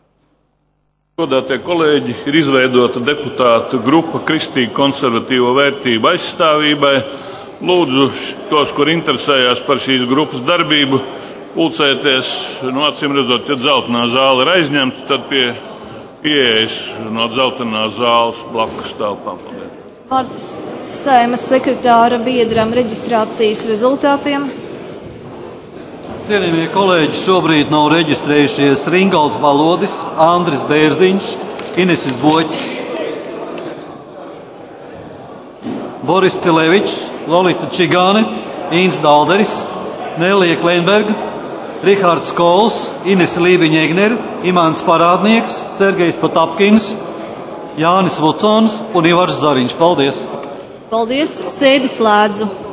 Godātie kolēģi, ir izveidota deputātu grupa Kristīgu konservatīvo vērtību aizstāvībai. Lūdzu tos, kur interesējās par šīs grupas darbību, pulcēties, no acīm redzot, ja dzeltenā zāle ir aizņemta, tad pie ieejas no dzeltenās zāles blakus telpām. Vārds Saeimas sekretāra biedram reģistrācijas rezultātiem. Cienījamie kolēģi, šobrīd nav reģistrējušies Ringalds Balodis, Andris Bērziņš, Inesis Boķis, Boris Cilevičs, Lolita Čigāne, Īns Dalderis, Nelija Klenberga, Rihards Kols, Ines Lībiņa-Egnere, Imants Parādnieks, Sergejs Potapkins, Jānis Vucons un Ivars Zariņš. Paldies! Paldies! Sēdi slēdzu!